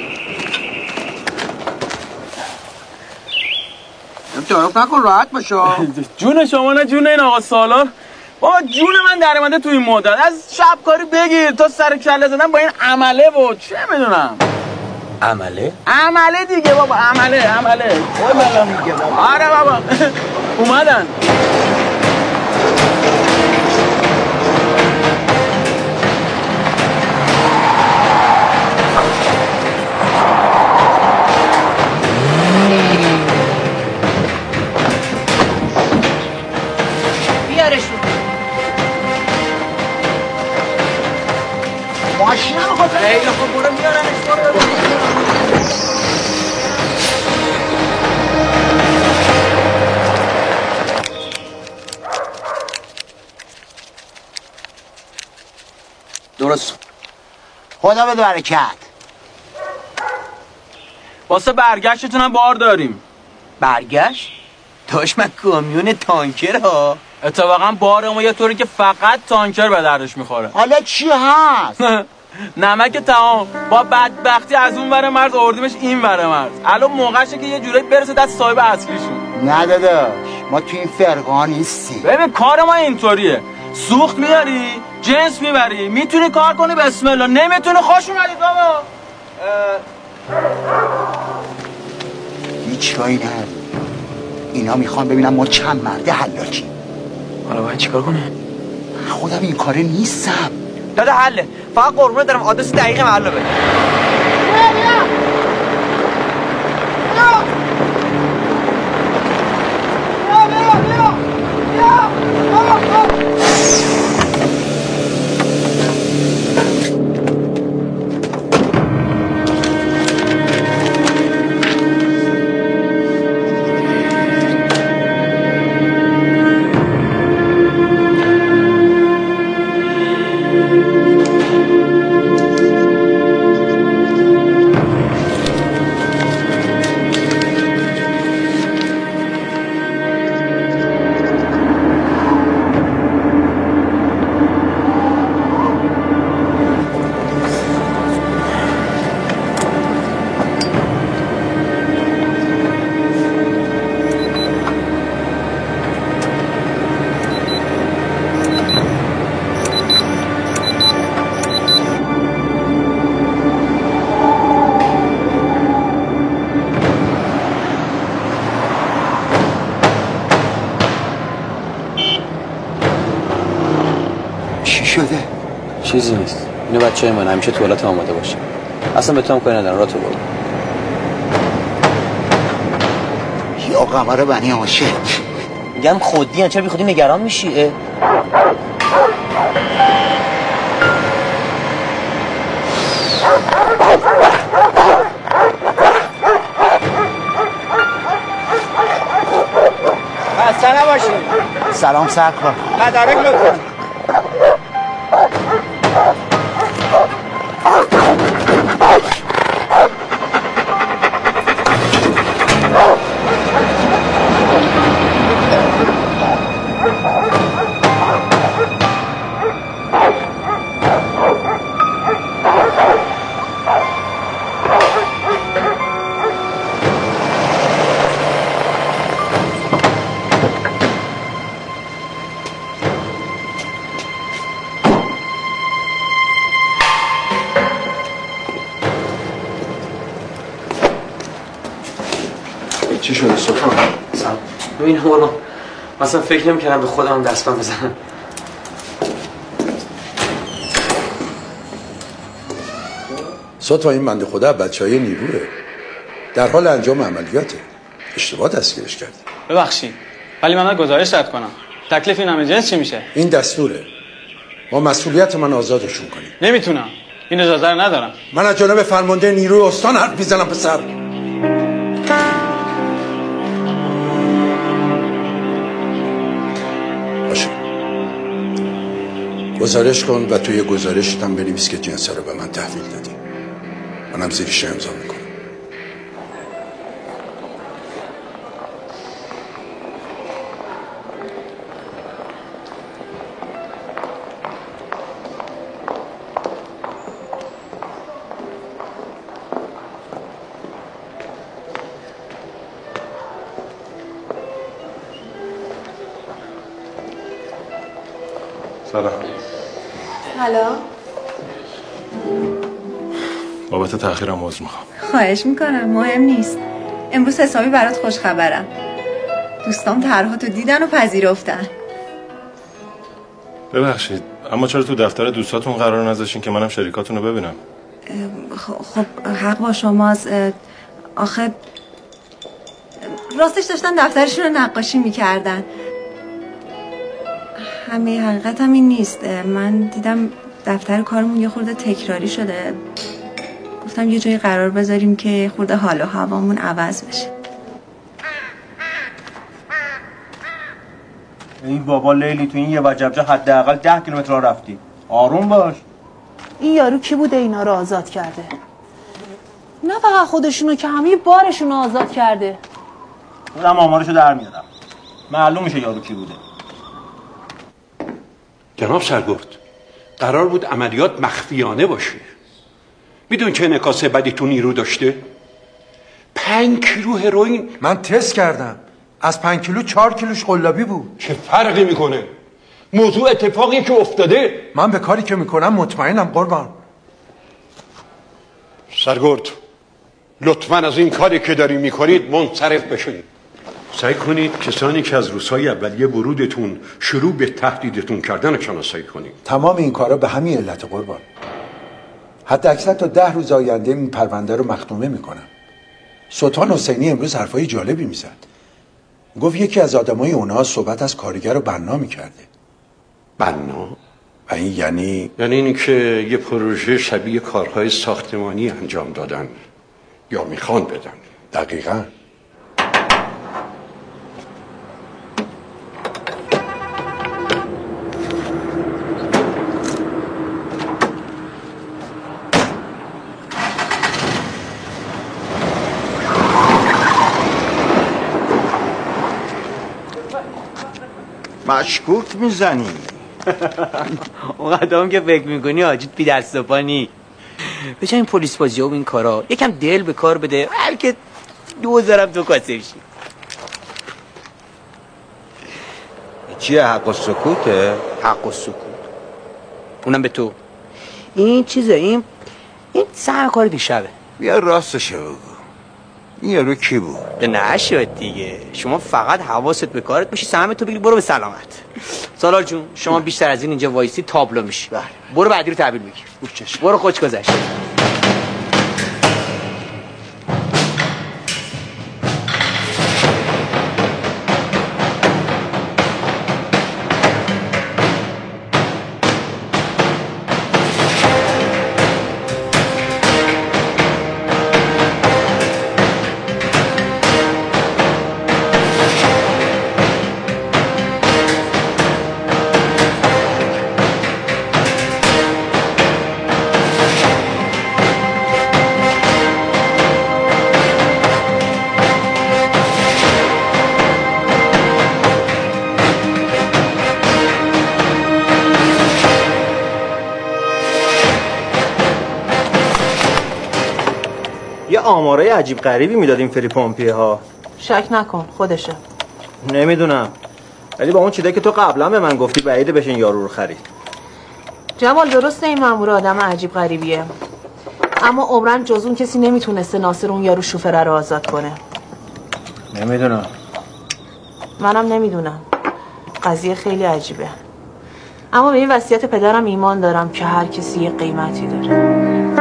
تعارف نکن راحت باشه. جون شما نه جون این آقا سالار. بابا جون من درآمده تو این مدت. از شب کاری بگیر تا سر کله زدن با این عمله بود. چه میدونم. عمله؟ عمله دیگه بابا عمله عمله اوه میگه بابا. آره بابا اومدن. بیارشون. ماشین هم خود خیلی خوب برو میارنش برو. درست. خدا بده برکت. واسه برگشتتونم بار داریم. برگشت؟ داشت من کامیون تانکر ها. اتفاقا بار ما یه طوری که فقط تانکر به دردش میخوره. حالا چی هست؟ نمک تمام. با بدبختی از اون ور مرز آوردیمش این ور مرز. الان موقعشه که یه جورایی برسه دست صاحب اصلیشون. نه داداش ما تو این فرقه ها نیستیم. ببین کار ما اینطوریه. سوخت میاری، جنس میبری، میتونی کار کنی بسم الله، نمیتونی خوش اومدید بابا. هیچ راهی نداره. اینا میخوان ببینم ما چند مرده حلاجیم. حالا باید چیکار کنه؟ خودم این کاره نیستم. داده حله. فقط قربونه دارم آدرس دقیق محله بده. چیزی نیست. اینو بچه‌های من همیشه توالت آماده باشه. اصلا به تو هم کاری ندارم. راه تو برو. یا قمر بنی عاشق. میگم خودی چرا بی خودی نگران میشی؟ خسته نباشی. سلام سرکار. مدارک لطفا. چی شده سلطان؟ سلام. ببین قربان، مثلا فکر نمی‌کردم به خودم دستم بزنم. سلطان این بنده خدا بچهای نیروه، در حال انجام عملیاته. اشتباه دستگیرش کردی. ببخشید ولی من گزارش رد کنم. تکلیف این همه جنس چی میشه؟ این دستوره. ما مسئولیت من آزادشون کنیم. نمیتونم. این اجازه رو ندارم. من از جانب فرمانده نیروی استان حرف میزنم پسر. باشه. گزارش کن و توی گزارشت هم بنویس که جنسا رو به من تحویل دادی. منم زیرش امضا میکنم. سلام. سلام. بابت تأخیرم عذر میخوام. خواهش میکنم، مهم نیست. امروز حسابی برات خوش خبرم. دوستام طرحاتو دیدن و پذیرفتن. ببخشید اما چرا تو دفتر دوستاتون قرار نذاشتین که منم شریکاتون رو ببینم؟ خب حق با شماست. آخه راستش داشتن دفترشون رو نقاشی میکردن. همه حقیقت هم این نیست. من دیدم دفتر کارمون یه خورده تکراری شده. گفتم یه جایی قرار بذاریم که خورده حال و هوامون عوض بشه. ای بابا لیلی، تو این یه وجبجه حداقل ده کیلومتر راه رفتی. آروم باش. این یارو کی بوده اینا رو آزاد کرده؟ نه فقط خودشونو که همه بارشونو آزاد کرده. خودم آمارشو در میارم. معلوم میشه یارو کی بوده. جناب سرگرد، قرار بود عملیات مخفیانه باشه. میدون چه انعکاس بدی تو نیرو داشته؟ پنج کیلو هروئین. من تست کردم، از پنج کیلو چهار کیلوش قلابی بود. چه فرقی میکنه؟ موضوع اتفاقی که افتاده. من به کاری که میکنم مطمئنم قربان. سرگرد، لطفاً از این کاری که داری میکنید منصرف بشید. سعی کنید کسانی که از روزهای اولیه ورودتون شروع به تهدیدتون کردن شناسایی کنید. تمام این کارا به همین علت قربان. حتی اکثر تا ده روز آینده این پرونده رو مختومه میکنم. سلطان حسینی امروز حرفای جالبی میزد. گفت یکی از آدمای اونها صحبت از کارگر رو بنا میکرده. بنا؟ و این یعنی؟ یعنی این که یه پروژه شبیه کارهای ساختمانی انجام دادن یا میخوان بدن. دقیقاً. مشکوک میزنی. اون قدام که فکر میکنی آجید بی دست و پا نی. به جای این پلیس بازی ها و این کارا یکم دل به کار بده، بلکه دوزارم تو کاسه بشی. چیه حق و سکوته؟ حق و سکوت اونم به تو. این چیزه، این این سر کار دیشبه. بیا راستشو بگو، این یارو کی بود؟ نشد دیگه، شما فقط حواست به کارت باشی، سهمتو بگیری برو به سلامت. سالار جون شما بیشتر از این اینجا وایسی تابلو میشی. برو بعدی رو تحویل بگیر. برو خوش گذشت. آمارای عجیب غریبی میدادیم فری پامپیه ها. شک نکن خودشه. نمیدونم، ولی با اون چیزایی که تو قبلا به من گفتی بعیده بشین یارو رو خرید. جمال درسته این مأمور آدم عجیب غریبیه، اما عمرن جز اون کسی نمیتونسته ناصر اون یارو شوفره رو آزاد کنه. نمیدونم. منم نمیدونم. قضیه خیلی عجیبه. اما به این وصیت پدرم ایمان دارم که هر کسی یه قیمتی داره.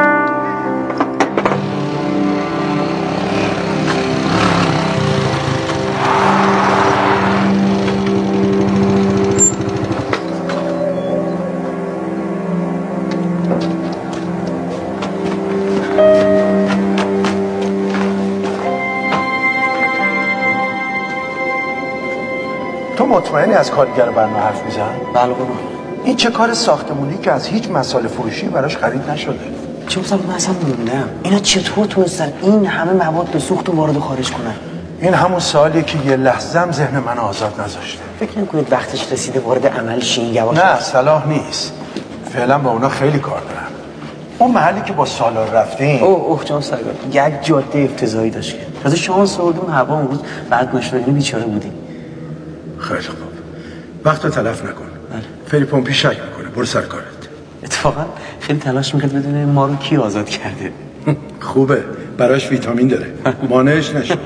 تو مطمئنی از کارگر برنامه حرف میزن؟ بله قربان. این چه کار ساختمونی که از هیچ مسائل فروشی براش خرید نشده؟ چه مثلا من اصلا موندم اینا چطور تونستن این همه مواد به سوخت و وارد و خارج کنن؟ این همون سوالیه که یه لحظه هم ذهن من آزاد نذاشته. فکر نمی‌کنید وقتش رسیده وارد عمل شین یواش؟ نه صلاح نیست. فعلا با اونا خیلی کار دارم. اون محلی که با سالار رفتیم اوه اوه جان سرگار یک جاده افتضاحی داشت. تازه شانس آوردیم هوا اون روز برق نشد یعنی بیچاره بودیم. خیلی خوب. وقت رو تلف نکن. فری پمپی شک میکنه. برو سر کارت. اتفاقا خیلی تلاش میکرد بدونه ما رو کی آزاد کرده. خوبه. براش ویتامین داره. مانعش نشه.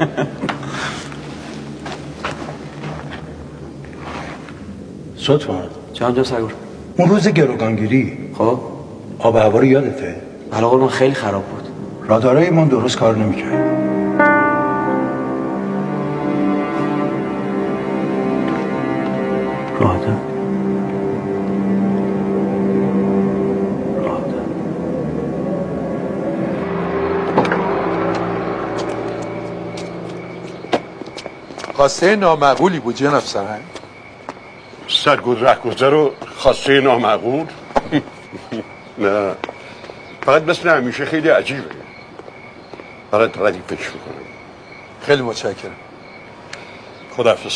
صدفان جان جان سرگار اون روز گروگانگیری خب آب هوا رو یادته؟ بله قربان خیلی خراب بود. رادارای ما درست کار نمیکرد. راده خواسته نامعقولی بود جناب سرهنگ. سرگود رهگذر و خواسته نامعقول؟ نه فقط مثل همیشه خیلی عجیبه. فقط ردیف فکر میکنم. خیلی متشکرم. خداحافظ.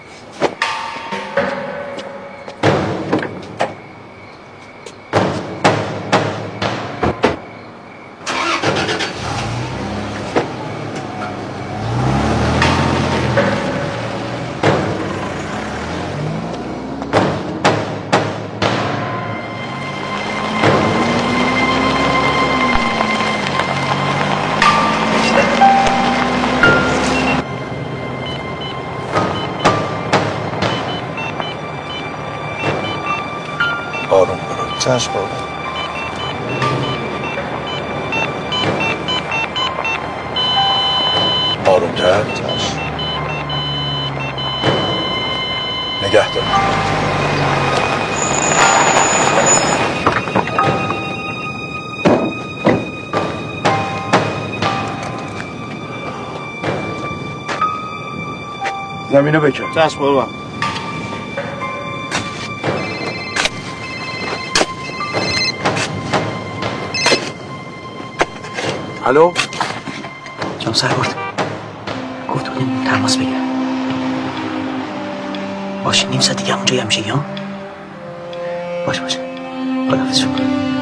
چشم بابا. آرومتر. چشم. نگه دار. زمینو بکن. چشم بابا. الو جان سرگرد گفت بودیم تماس بگیر. باشه نیم ساعت دیگه همونجایی هم میشه یا باشه باشه خداحافظ شکر.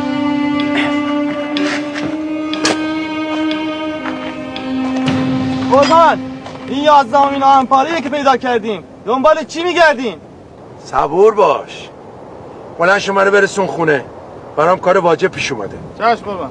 قربان این یازدهمین آهن‌پاره‌ایه که پیدا کردیم. دنبال چی میگردیم؟ صبور باش. بلند شو منو برسون خونه. برام کار واجب پیش اومده. چشم قربان.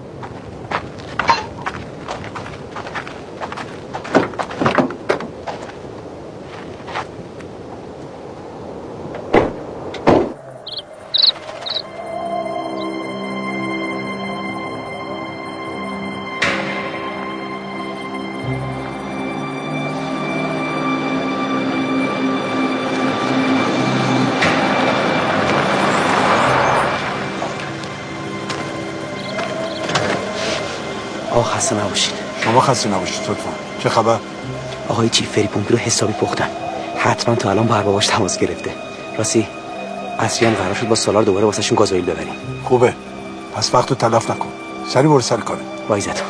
خسته نباشید. شما خسته نباشید لطفا. چه خبر؟ آقای چیف فری پمپی رو حسابی پختن. حتما تا الان با ارباباش تماس گرفته. راستی اصلی هم قرار شد با سالار دوباره واسهشون گازوئیل ببریم. خوبه. پس وقتو تلف نکن. سری برو سر کاره. وایزتون.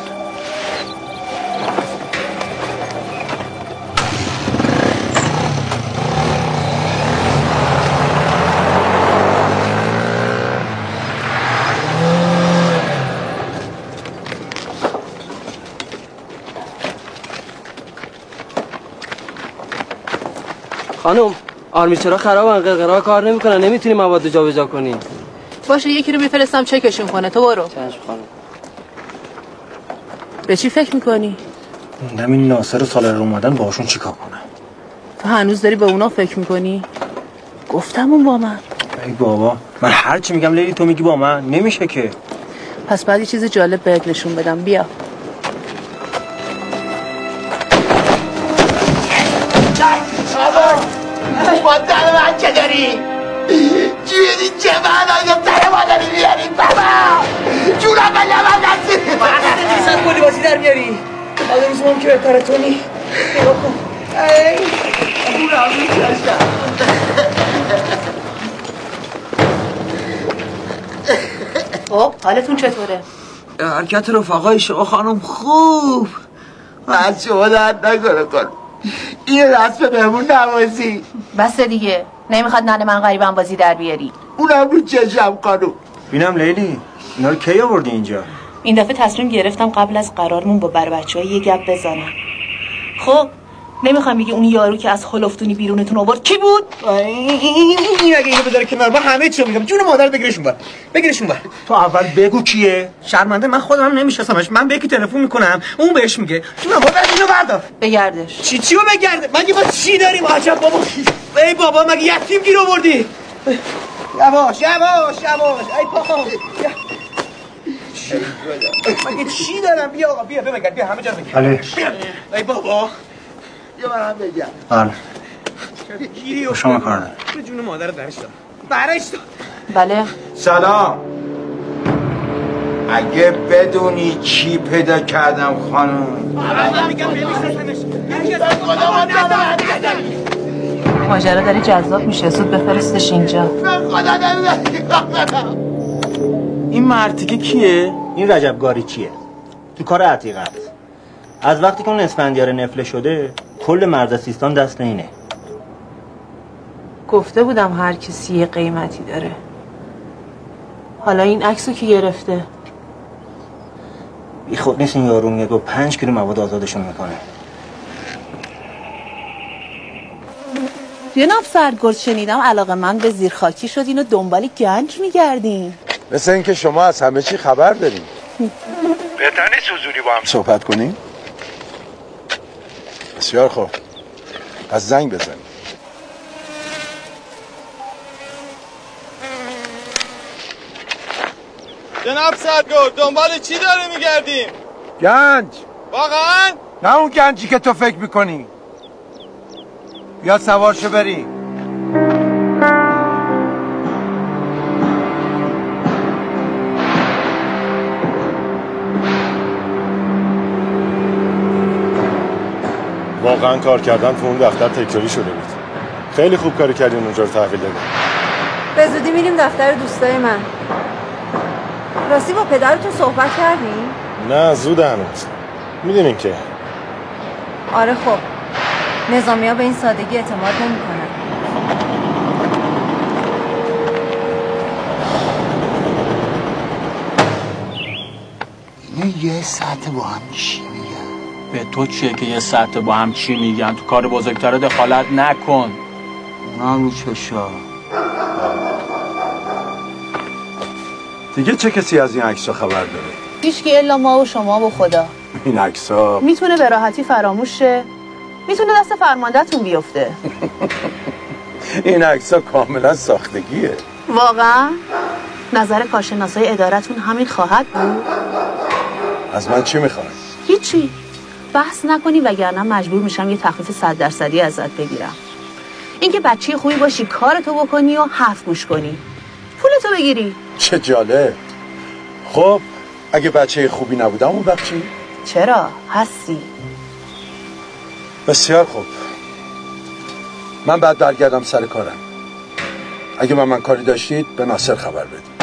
خانم آرمیچرا خرابن قرقرا کار نمیکنن نمیتونی مواد جابجا کنی. باشه یکی رو میفرستم چکشون کنه تو برو. چشم خانم. به چی فکر میکنی؟ موندم این ناصر و سالار اومدن باشون چیکار کنم. تو هنوز داری به اونا فکر میکنی؟ گفتم اون با من. ای بابا من هر چی میگم لیلی تو میگی با من نمیشه که. پس بعد یه چیز جالب بهت نشون بدم. بیا. مادر من چه داری؟ جیدی چه معنای سر مادری میاری بابا؟ جونم به لبن نسید بسته نیست از کلی بازی در میاری. حالا روزم که بهتره تونی نگاه کن. ای جونم میکشم. خب حالتون چطوره؟ حرکت رفقای شما خانم خوب. از شما درد نکنه کن. این رسم بهمون نوازی. بس دیگه نمیخواد ننه من غریبم بازی در بیاری. اونم رو چشم خانم. بینم لیلی اینا رو کی آوردی اینجا؟ این دفعه تصمیم گرفتم قبل از قرارمون با بر بچه‌ها یه گپ بزنم. خب نمیخوام بگی اون یارو که از خلفتونی بیرونتون آورد کی بود؟ این اگه اینو بذاره کنار من همه چی میگم. جون مادر بگیرشون بر. بگیرشون بر. تو اول بگو کیه؟ شرمنده من خودم نمیشناسمش. من به یکی تلفن میکنم اون بهش میگه جون مادر اینو بردار. بگردش. چی چیو بگرده؟ مگه ما چی داریم عجب بابا؟ ای بابا مگه یتیم گیر آوردی؟ یواش یواش یواش ای پاپا. مگه چی دارم؟ بیا آقا بیا بگرد بیا همه جا بگرد. بله. ای بابا یه من هم بگم. بله. گیری و شما کار دارم. به جون مادر درش دارم. برش دار. بله. سلام. اگه بدونی چی پیدا کردم خانم. من میگم بمیشتمش. ماجرا داره جذاب میشه. زود بفرستش اینجا. من خدا نمیدونم. این مرتیکه کیه؟ این رجبگاری چیه؟ تو کار عتیقت. از وقتی که اون اسفندیار نفله شده کل مرز سیستان دست اینه. گفته بودم هر کسی یه قیمتی داره. حالا این عکسو کی گرفته؟ بی خود نیست این یارو میاد و پنج کیلو مواد آزادشون میکنه. جناب سرگرد شنیدم علاقه من به زیرخاکی شد اینو دنبال گنج میگردین. مثل اینکه شما از همه چی خبر دارین. بهتر نیست حضوری با هم صحبت کنیم؟ بسیار خوب. از زنگ بزنیم. جناب سرگرد دنبال چی داره میگردیم؟ گنج. واقعا؟ نه اون گنجی که تو فکر میکنی. بیا سوارشو بریم. واقعا کار کردن تو اون دفتر تکراری شده بود. خیلی خوب کاری کردین اونجا رو تحویل دادین. به زودی میریم دفتر دوستای من. راستی با پدرتون صحبت کردین؟ نه زود هنوز. میدونین که آره خب نظامی ها به این سادگی اعتماد نمی کنن. اینه یه ساعت با هم چی میگن؟ به تو چیه که یه ساعت با هم چی میگن؟ تو کار بزرگتره دخالت نکن. اونا رو چشا دیگه چه کسی از این عکس‌ها خبر داره؟ هیچ کی الا ما و شما و خدا. این عکس‌ها میتونه به راحتی فراموش شه. میتونه دست فرماندهتون بیفته. این عکس‌ها کاملا ساختگیه. واقعا؟ نظر کارشناسای ادارتون همین خواهد بود؟ از من چی میخوای؟ هیچی. بحث نکنی وگرنه مجبور میشم یه تخفیف صد درصدی ازت بگیرم. اینکه بچه خوبی باشی کارتو بکنی و حرف گوش کنی. پولتو بگیری. چه جالب. خب اگه بچه خوبی نبودم اون وقت چی؟ چرا؟ هستی. بسیار خوب. من بعد برگردم سر کارم. اگه من من کاری داشتید به ناصر خبر بدید.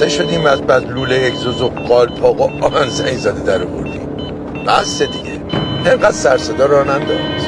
خسته شدیم از بعد لوله اگزوز و قالپاق و آهن زنگ زده در آوردیم. بس دیگه اینقدر سرصدا راه ننداز.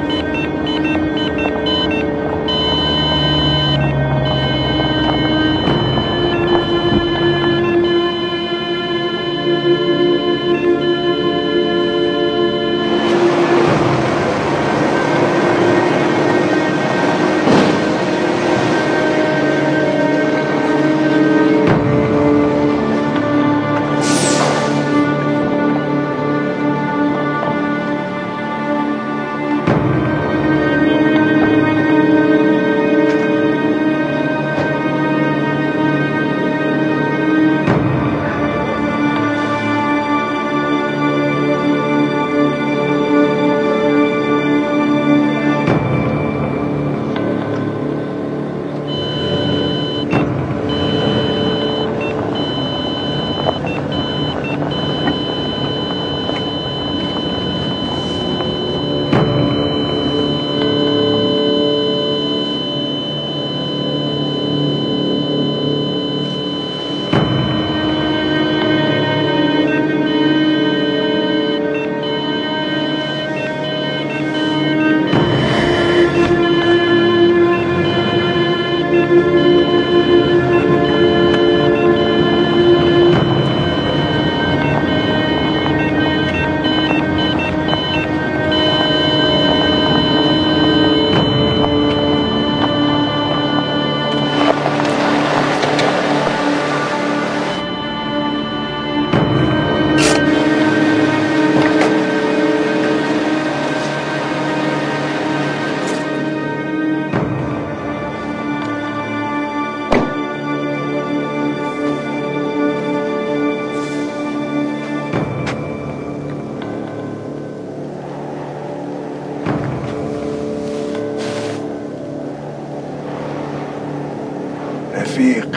رفیق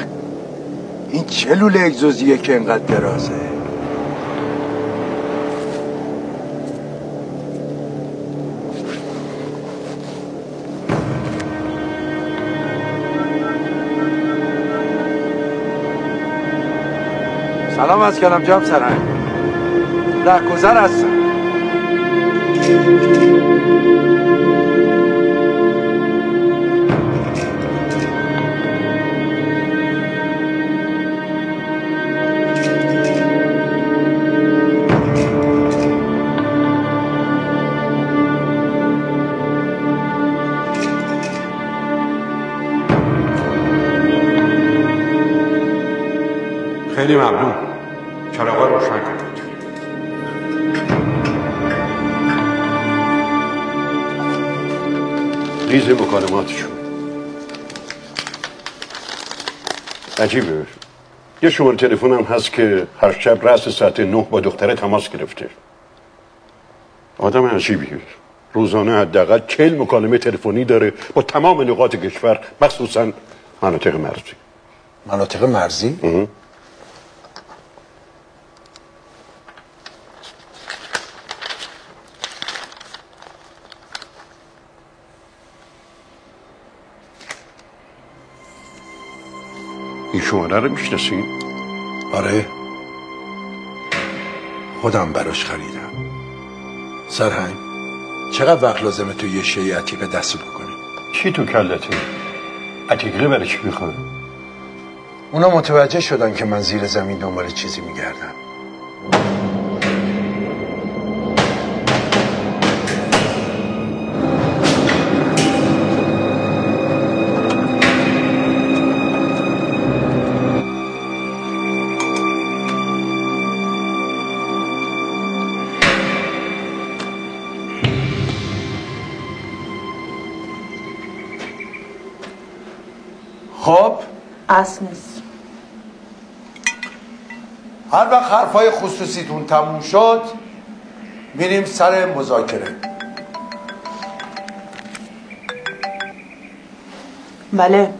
این چه لوله اگزوزیه که اینقدر درازه؟ سلام از کلم جام سرهنگ، رهگذر هستم. خیلی ممنون. چراغا روشن کنید. ریز مکالماتشون عجیبه. یه شماره تلفن هم هست که هر شب رأس ساعت نه با دختره تماس گرفته. آدم عجیبیه. روزانه حداقل چهل مکالمه تلفنی داره با تمام نقاط کشور، مخصوصا مناطق مرزی. مناطق مرزی؟ اه. این شماره رو میشناسین؟ آره خودم براش خریدم. سرهنگ چقدر وقت لازمه تو یه شیء عتیقه دست بکنی؟ چی تو کلته؟ عتیقه برای چی میخوای؟ اونا متوجه شدن که من زیر زمین دنبال چیزی میگردم. خب اصل نیست. هر وقت حرفای خصوصیتون تموم شد میریم سر مذاکره. بله.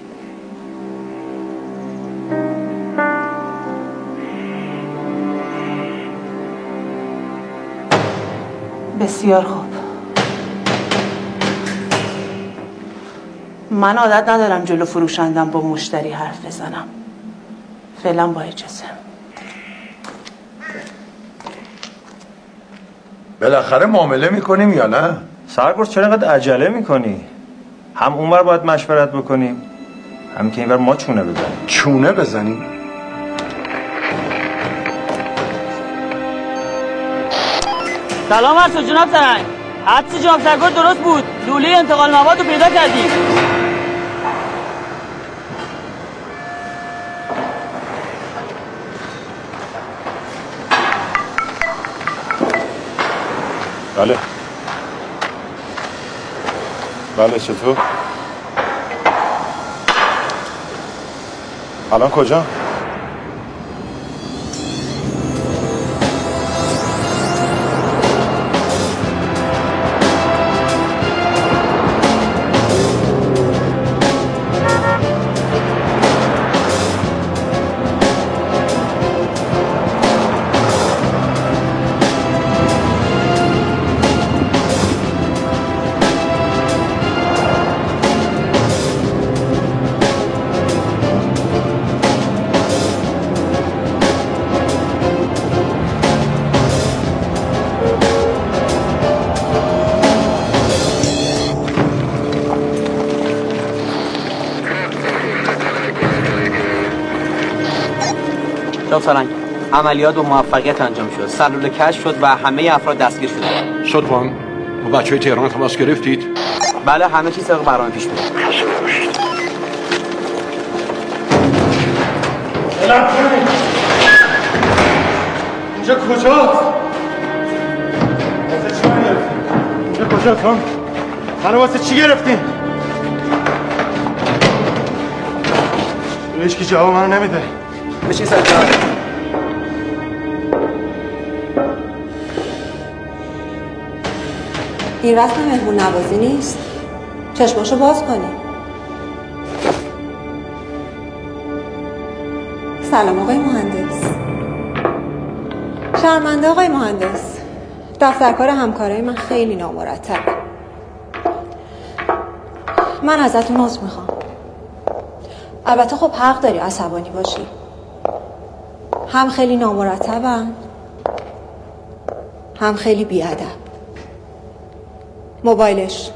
بسیار خوب. من عادت ندارم جلو فروشندم با مشتری حرف بزنم. فعلا با اجازه. بالاخره معامله میکنیم یا نه؟ سرگرد چرا اینقدر عجله میکنی؟ هم اونور باید مشورت بکنیم هم که اینور ما چونه بزنیم. چونه بزنیم؟ سلام عرض جناب سرنگ. حدس جناب سرگرد درست بود. لوله انتقال مواد رو پیدا کردیم. بله بله چطور؟ الان کجا؟ سرنگ عملیات با موفقیت انجام شد. سلول کشف شد و همه افراد دستگیر شدند. سلطان با بچه تهران تماس گرفتید؟ بله همه چیز طبق برنامه پیش میره. اینجا کجاست؟ واسه چی من گرفتیم؟ اینجا کجاست هم؟ منو واسه چی گرفتیم؟ هیچ کی جواب منو نمیده. بشین سر جا. این رسم مهمون نوازی نیست. چشماشو باز کنی. سلام آقای مهندس. شرمنده آقای مهندس. دفترکار همکارای من خیلی نامرتبه. من ازتون عذر میخوام. البته خب حق داری عصبانی باشی. هم خیلی نامرتبن هم خیلی بیادب. موبایلش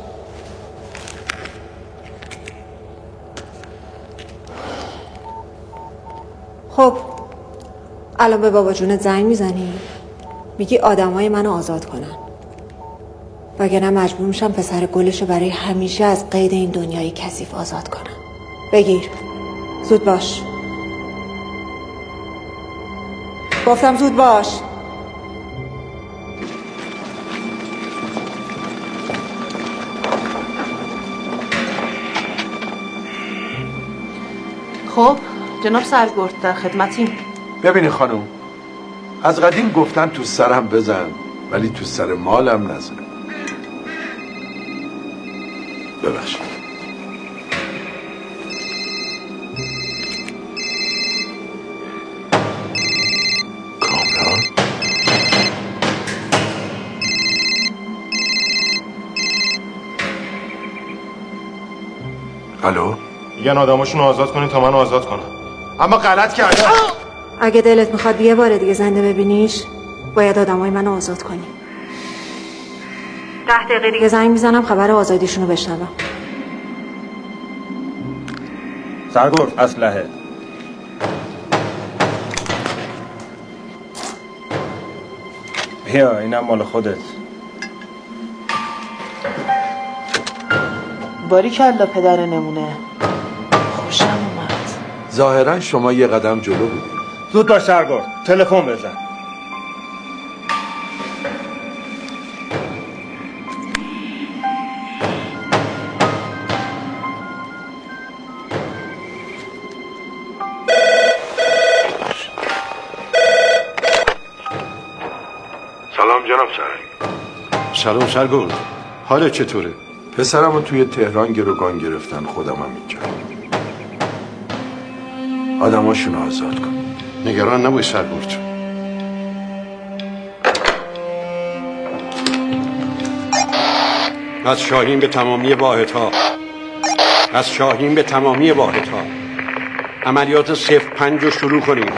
خب الان به بابا جونت زنگ میزنی میگی آدمای منو آزاد کنن وگرنه مجبور میشم پسر گلشو برای همیشه از قید این دنیای کثیف آزاد کنم. بگیر زود باش. گفتم زود باش. خب جناب سرگرد در خدمتیم. ببینی خانم از قدیم گفتن تو سرم بزن ولی تو سر مالم نزن. ببخشید. کامران الو میگن آدماشون آزاد کنین تا منو آزاد کنم اما غلط کردم. اگه دلت میخواد یه بار دیگه زنده ببینیش باید آدمای منو آزاد کنی. ده دقیقه دیگه زنگ میزنم خبر آزادیشونو بشنوم. سرگرد اسلحه. بیا اینم مال خودت. باریکلا پدر نمونه. خوشم اومد. ظاهرا شما یه قدم جلو بودید. زود باش سرگرد تلفن بزن. سلام جناب سرنگ. سلام سرگرد. حالت چطوره؟ پسرمو توی تهران گروگان گرفتن خودم هم اینجا. آدماشونو آزاد کن. نگران نباش سرگرد. از شاهین به تمامی واحدها. از شاهین به تمامی واحدها. عملیات صفر پنج رو شروع کنیم.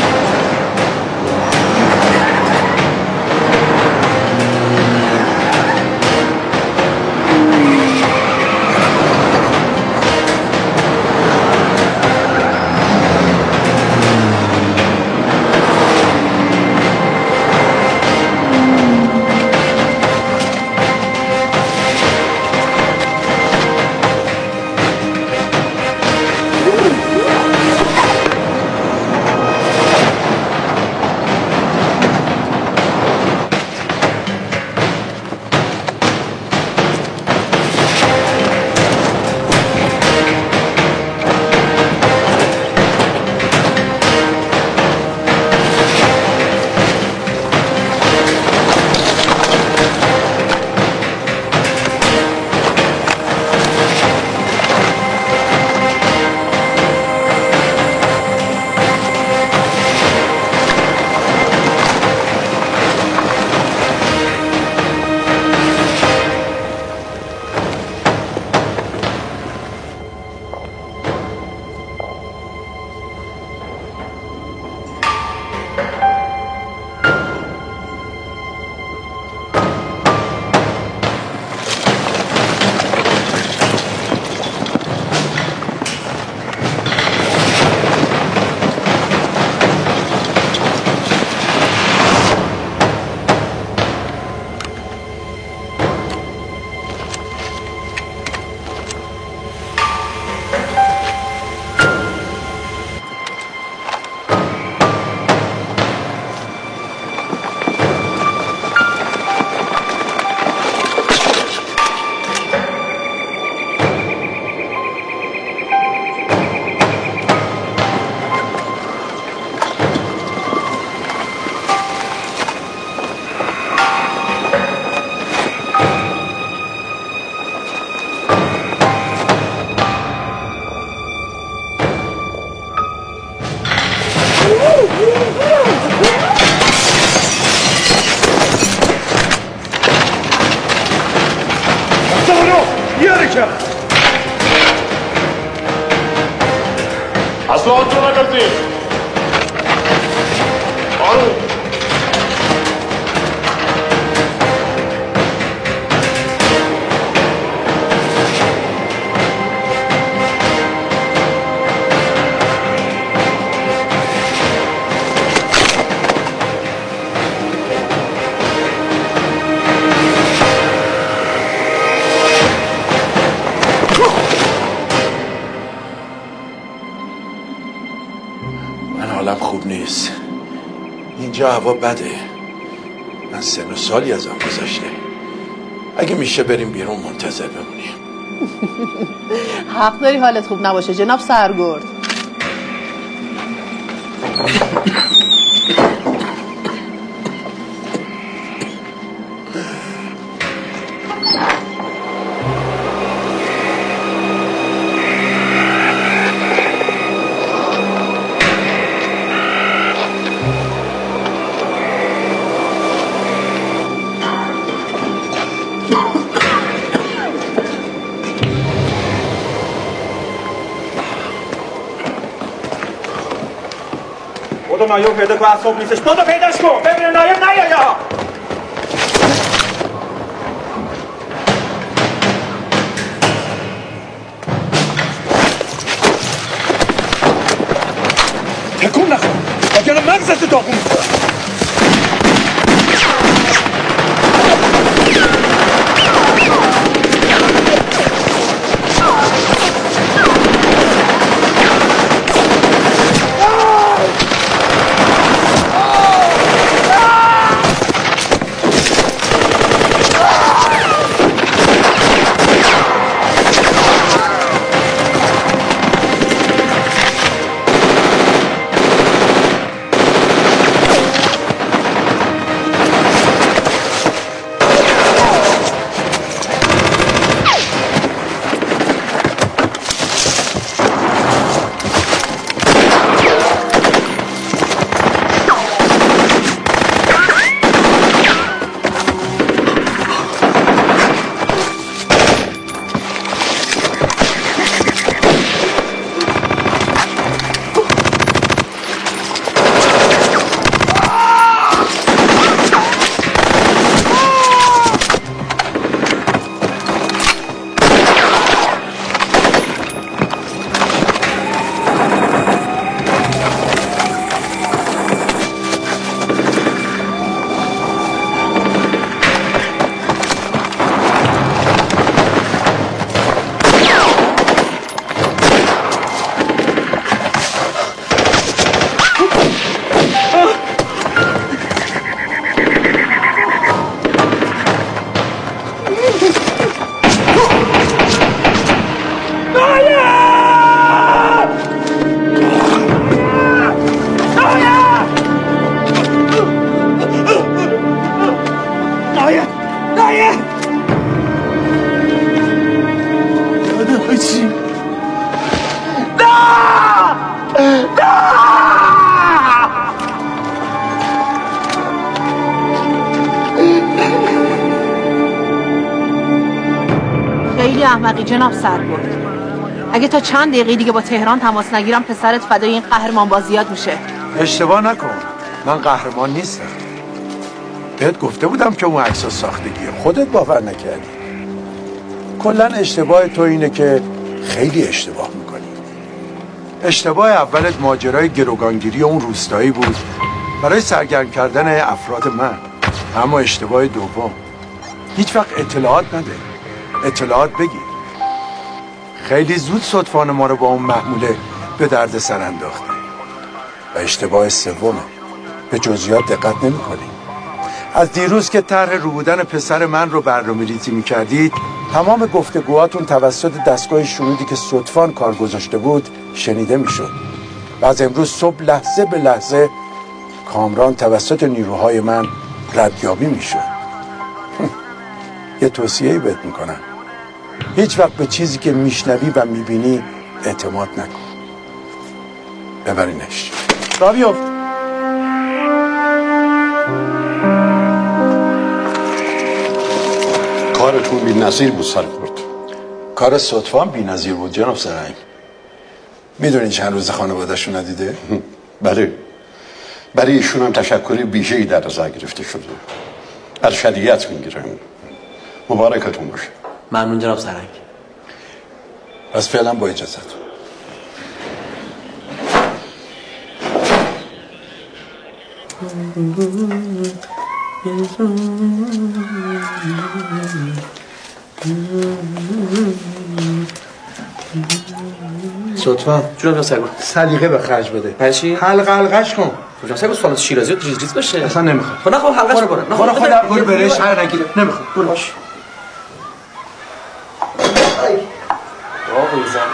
اسلحات رو نگذید. آروم. حالم خوب نیست. اینجا هوا بده. من سن و سالی ازم گذشته. اگه میشه بریم بیرون منتظر بمونیم. حق داری حالت خوب نباشه جناب سرگرد. بودو نایب پیدا کن اصاب نیستش بودو پیداش کن ببینه نایب نیا یا تکون نخور وگرنه مغزت داغون میکنم. دایه داده چی؟ نه نه خیلی احمقی جناب سرگرد. اگه تا چند دقیقه دیگه با تهران تماس نگیرم پسرت فدای این قهرمان بازیات میشه. اشتباه نکن، من قهرمان نیستم. بهت گفته بودم که اون عکس‌ها ساختگیه، خودت باور نکردی. کلا اشتباه تو اینه که خیلی اشتباه میکنی. اشتباه اولت ماجرای گروگانگیری اون روستایی بود برای سرگرم کردن افراد من. اما اشتباه دوم هیچ وقت اطلاعات نده، اطلاعات بگیر. خیلی زود صدفان ما رو با اون محموله به درد سر انداخته. و اشتباه سومه به جزئیات دقت نمی کنی. از دیروز که طرح رو بودن پسر من رو برنامه‌ریزی می‌کردید تمام گفتگوهاتون توسط دستگاه شنودی که صدفان کار گذاشته بود شنیده میشد. و از امروز صبح لحظه به لحظه کامران توسط نیروهای من ردیابی میشد. یه توصیه‌ای بهت میکنم، هیچ وقت به چیزی که میشنوی و میبینی اعتماد نکن. ببرینش. را بیفت. کارتون بی نظیر بود سرگرد. کار صدفان بی نظیر بود جناب سرنگ. میدونی چند روز خانواده‌شو ندیده؟ بله. برای ایشون هم تشکری ویژه‌ای در نظر گرفته شده. ارشدیت میگیرم. مبارکتون باشه. ممنون جناب سرنگ. پس فعلا با اجازت. صدفان جناب سرگرد سلیقه به خرج بده. برای چی؟ حلقه حلقش کن. جناب سرگرد سوالات شیرازی ریز ریز باشه. اصلا نمیخواد. خب نخوام حلقش کنه. برو خودم برو برش هر نگیره. نمیخواد. برو باش. آقا زن.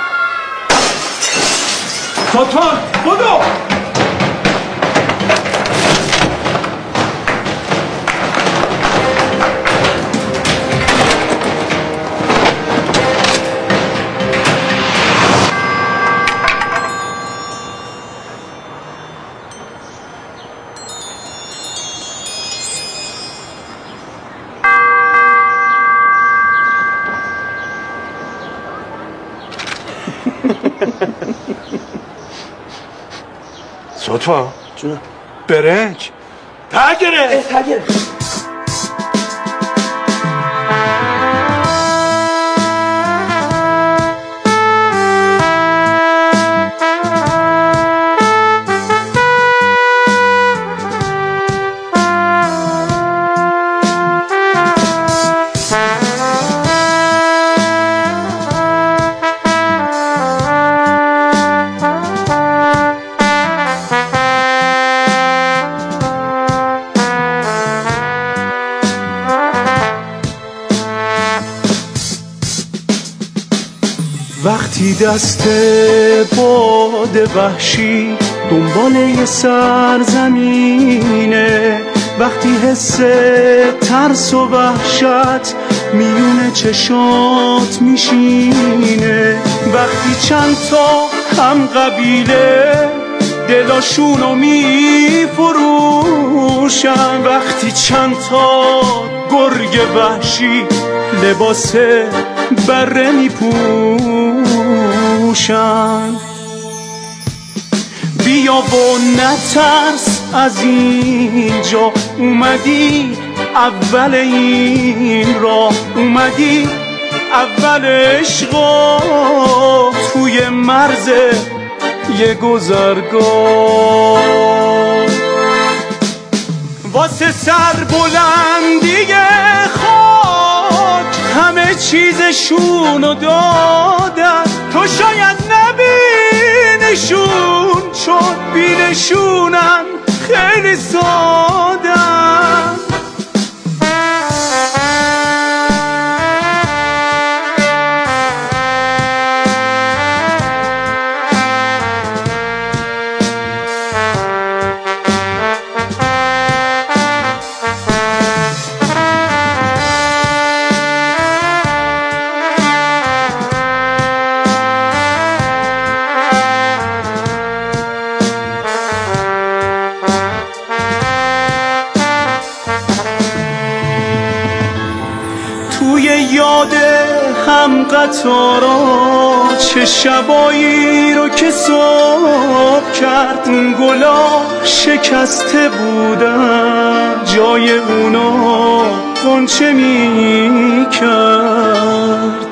صدفان بدو. صدفان جون برنج تگره تگره وقتی دست باد وحشی دنبال یه سرزمینه، وقتی حس ترس و وحشت میون چشات میشینه، وقتی چند تا هم قبیله دلاشونو میفروشن، وقتی چند تا گرگ وحشی لباس بره میپوشن، بیا و نترس از اینجا، اومدی اول این راه، اومدی اول عشقا توی مرز یه گذرگاه، واسه سر بلندی خاک همه چیزشونو دادن، تو شاید نبینشون چون بینشونن خیلی سادن. توی یاد هم قطارا چه شبایی رو که صبح کرد اون گلا شکسته بودن جای اونا غنچه می کرد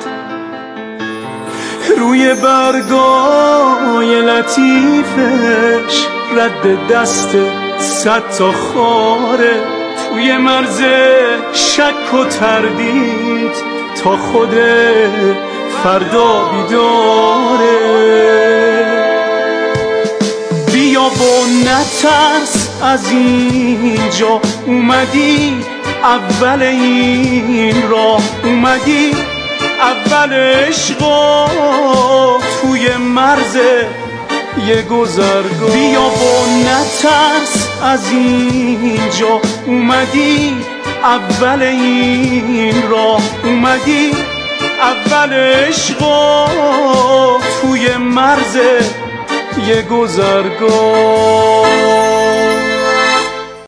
روی برگای لطیفش رد دست صد تا خاره توی مرز شک و تردید تا خود فردا بیداره بیا و نترس از اینجا اومدی اول این راه اومدی اول عشقا توی مرز یه گذرگاه بیا و نترس از اینجا اومدی اول این راه اومدی اول عشقا توی مرز یه گذرگاه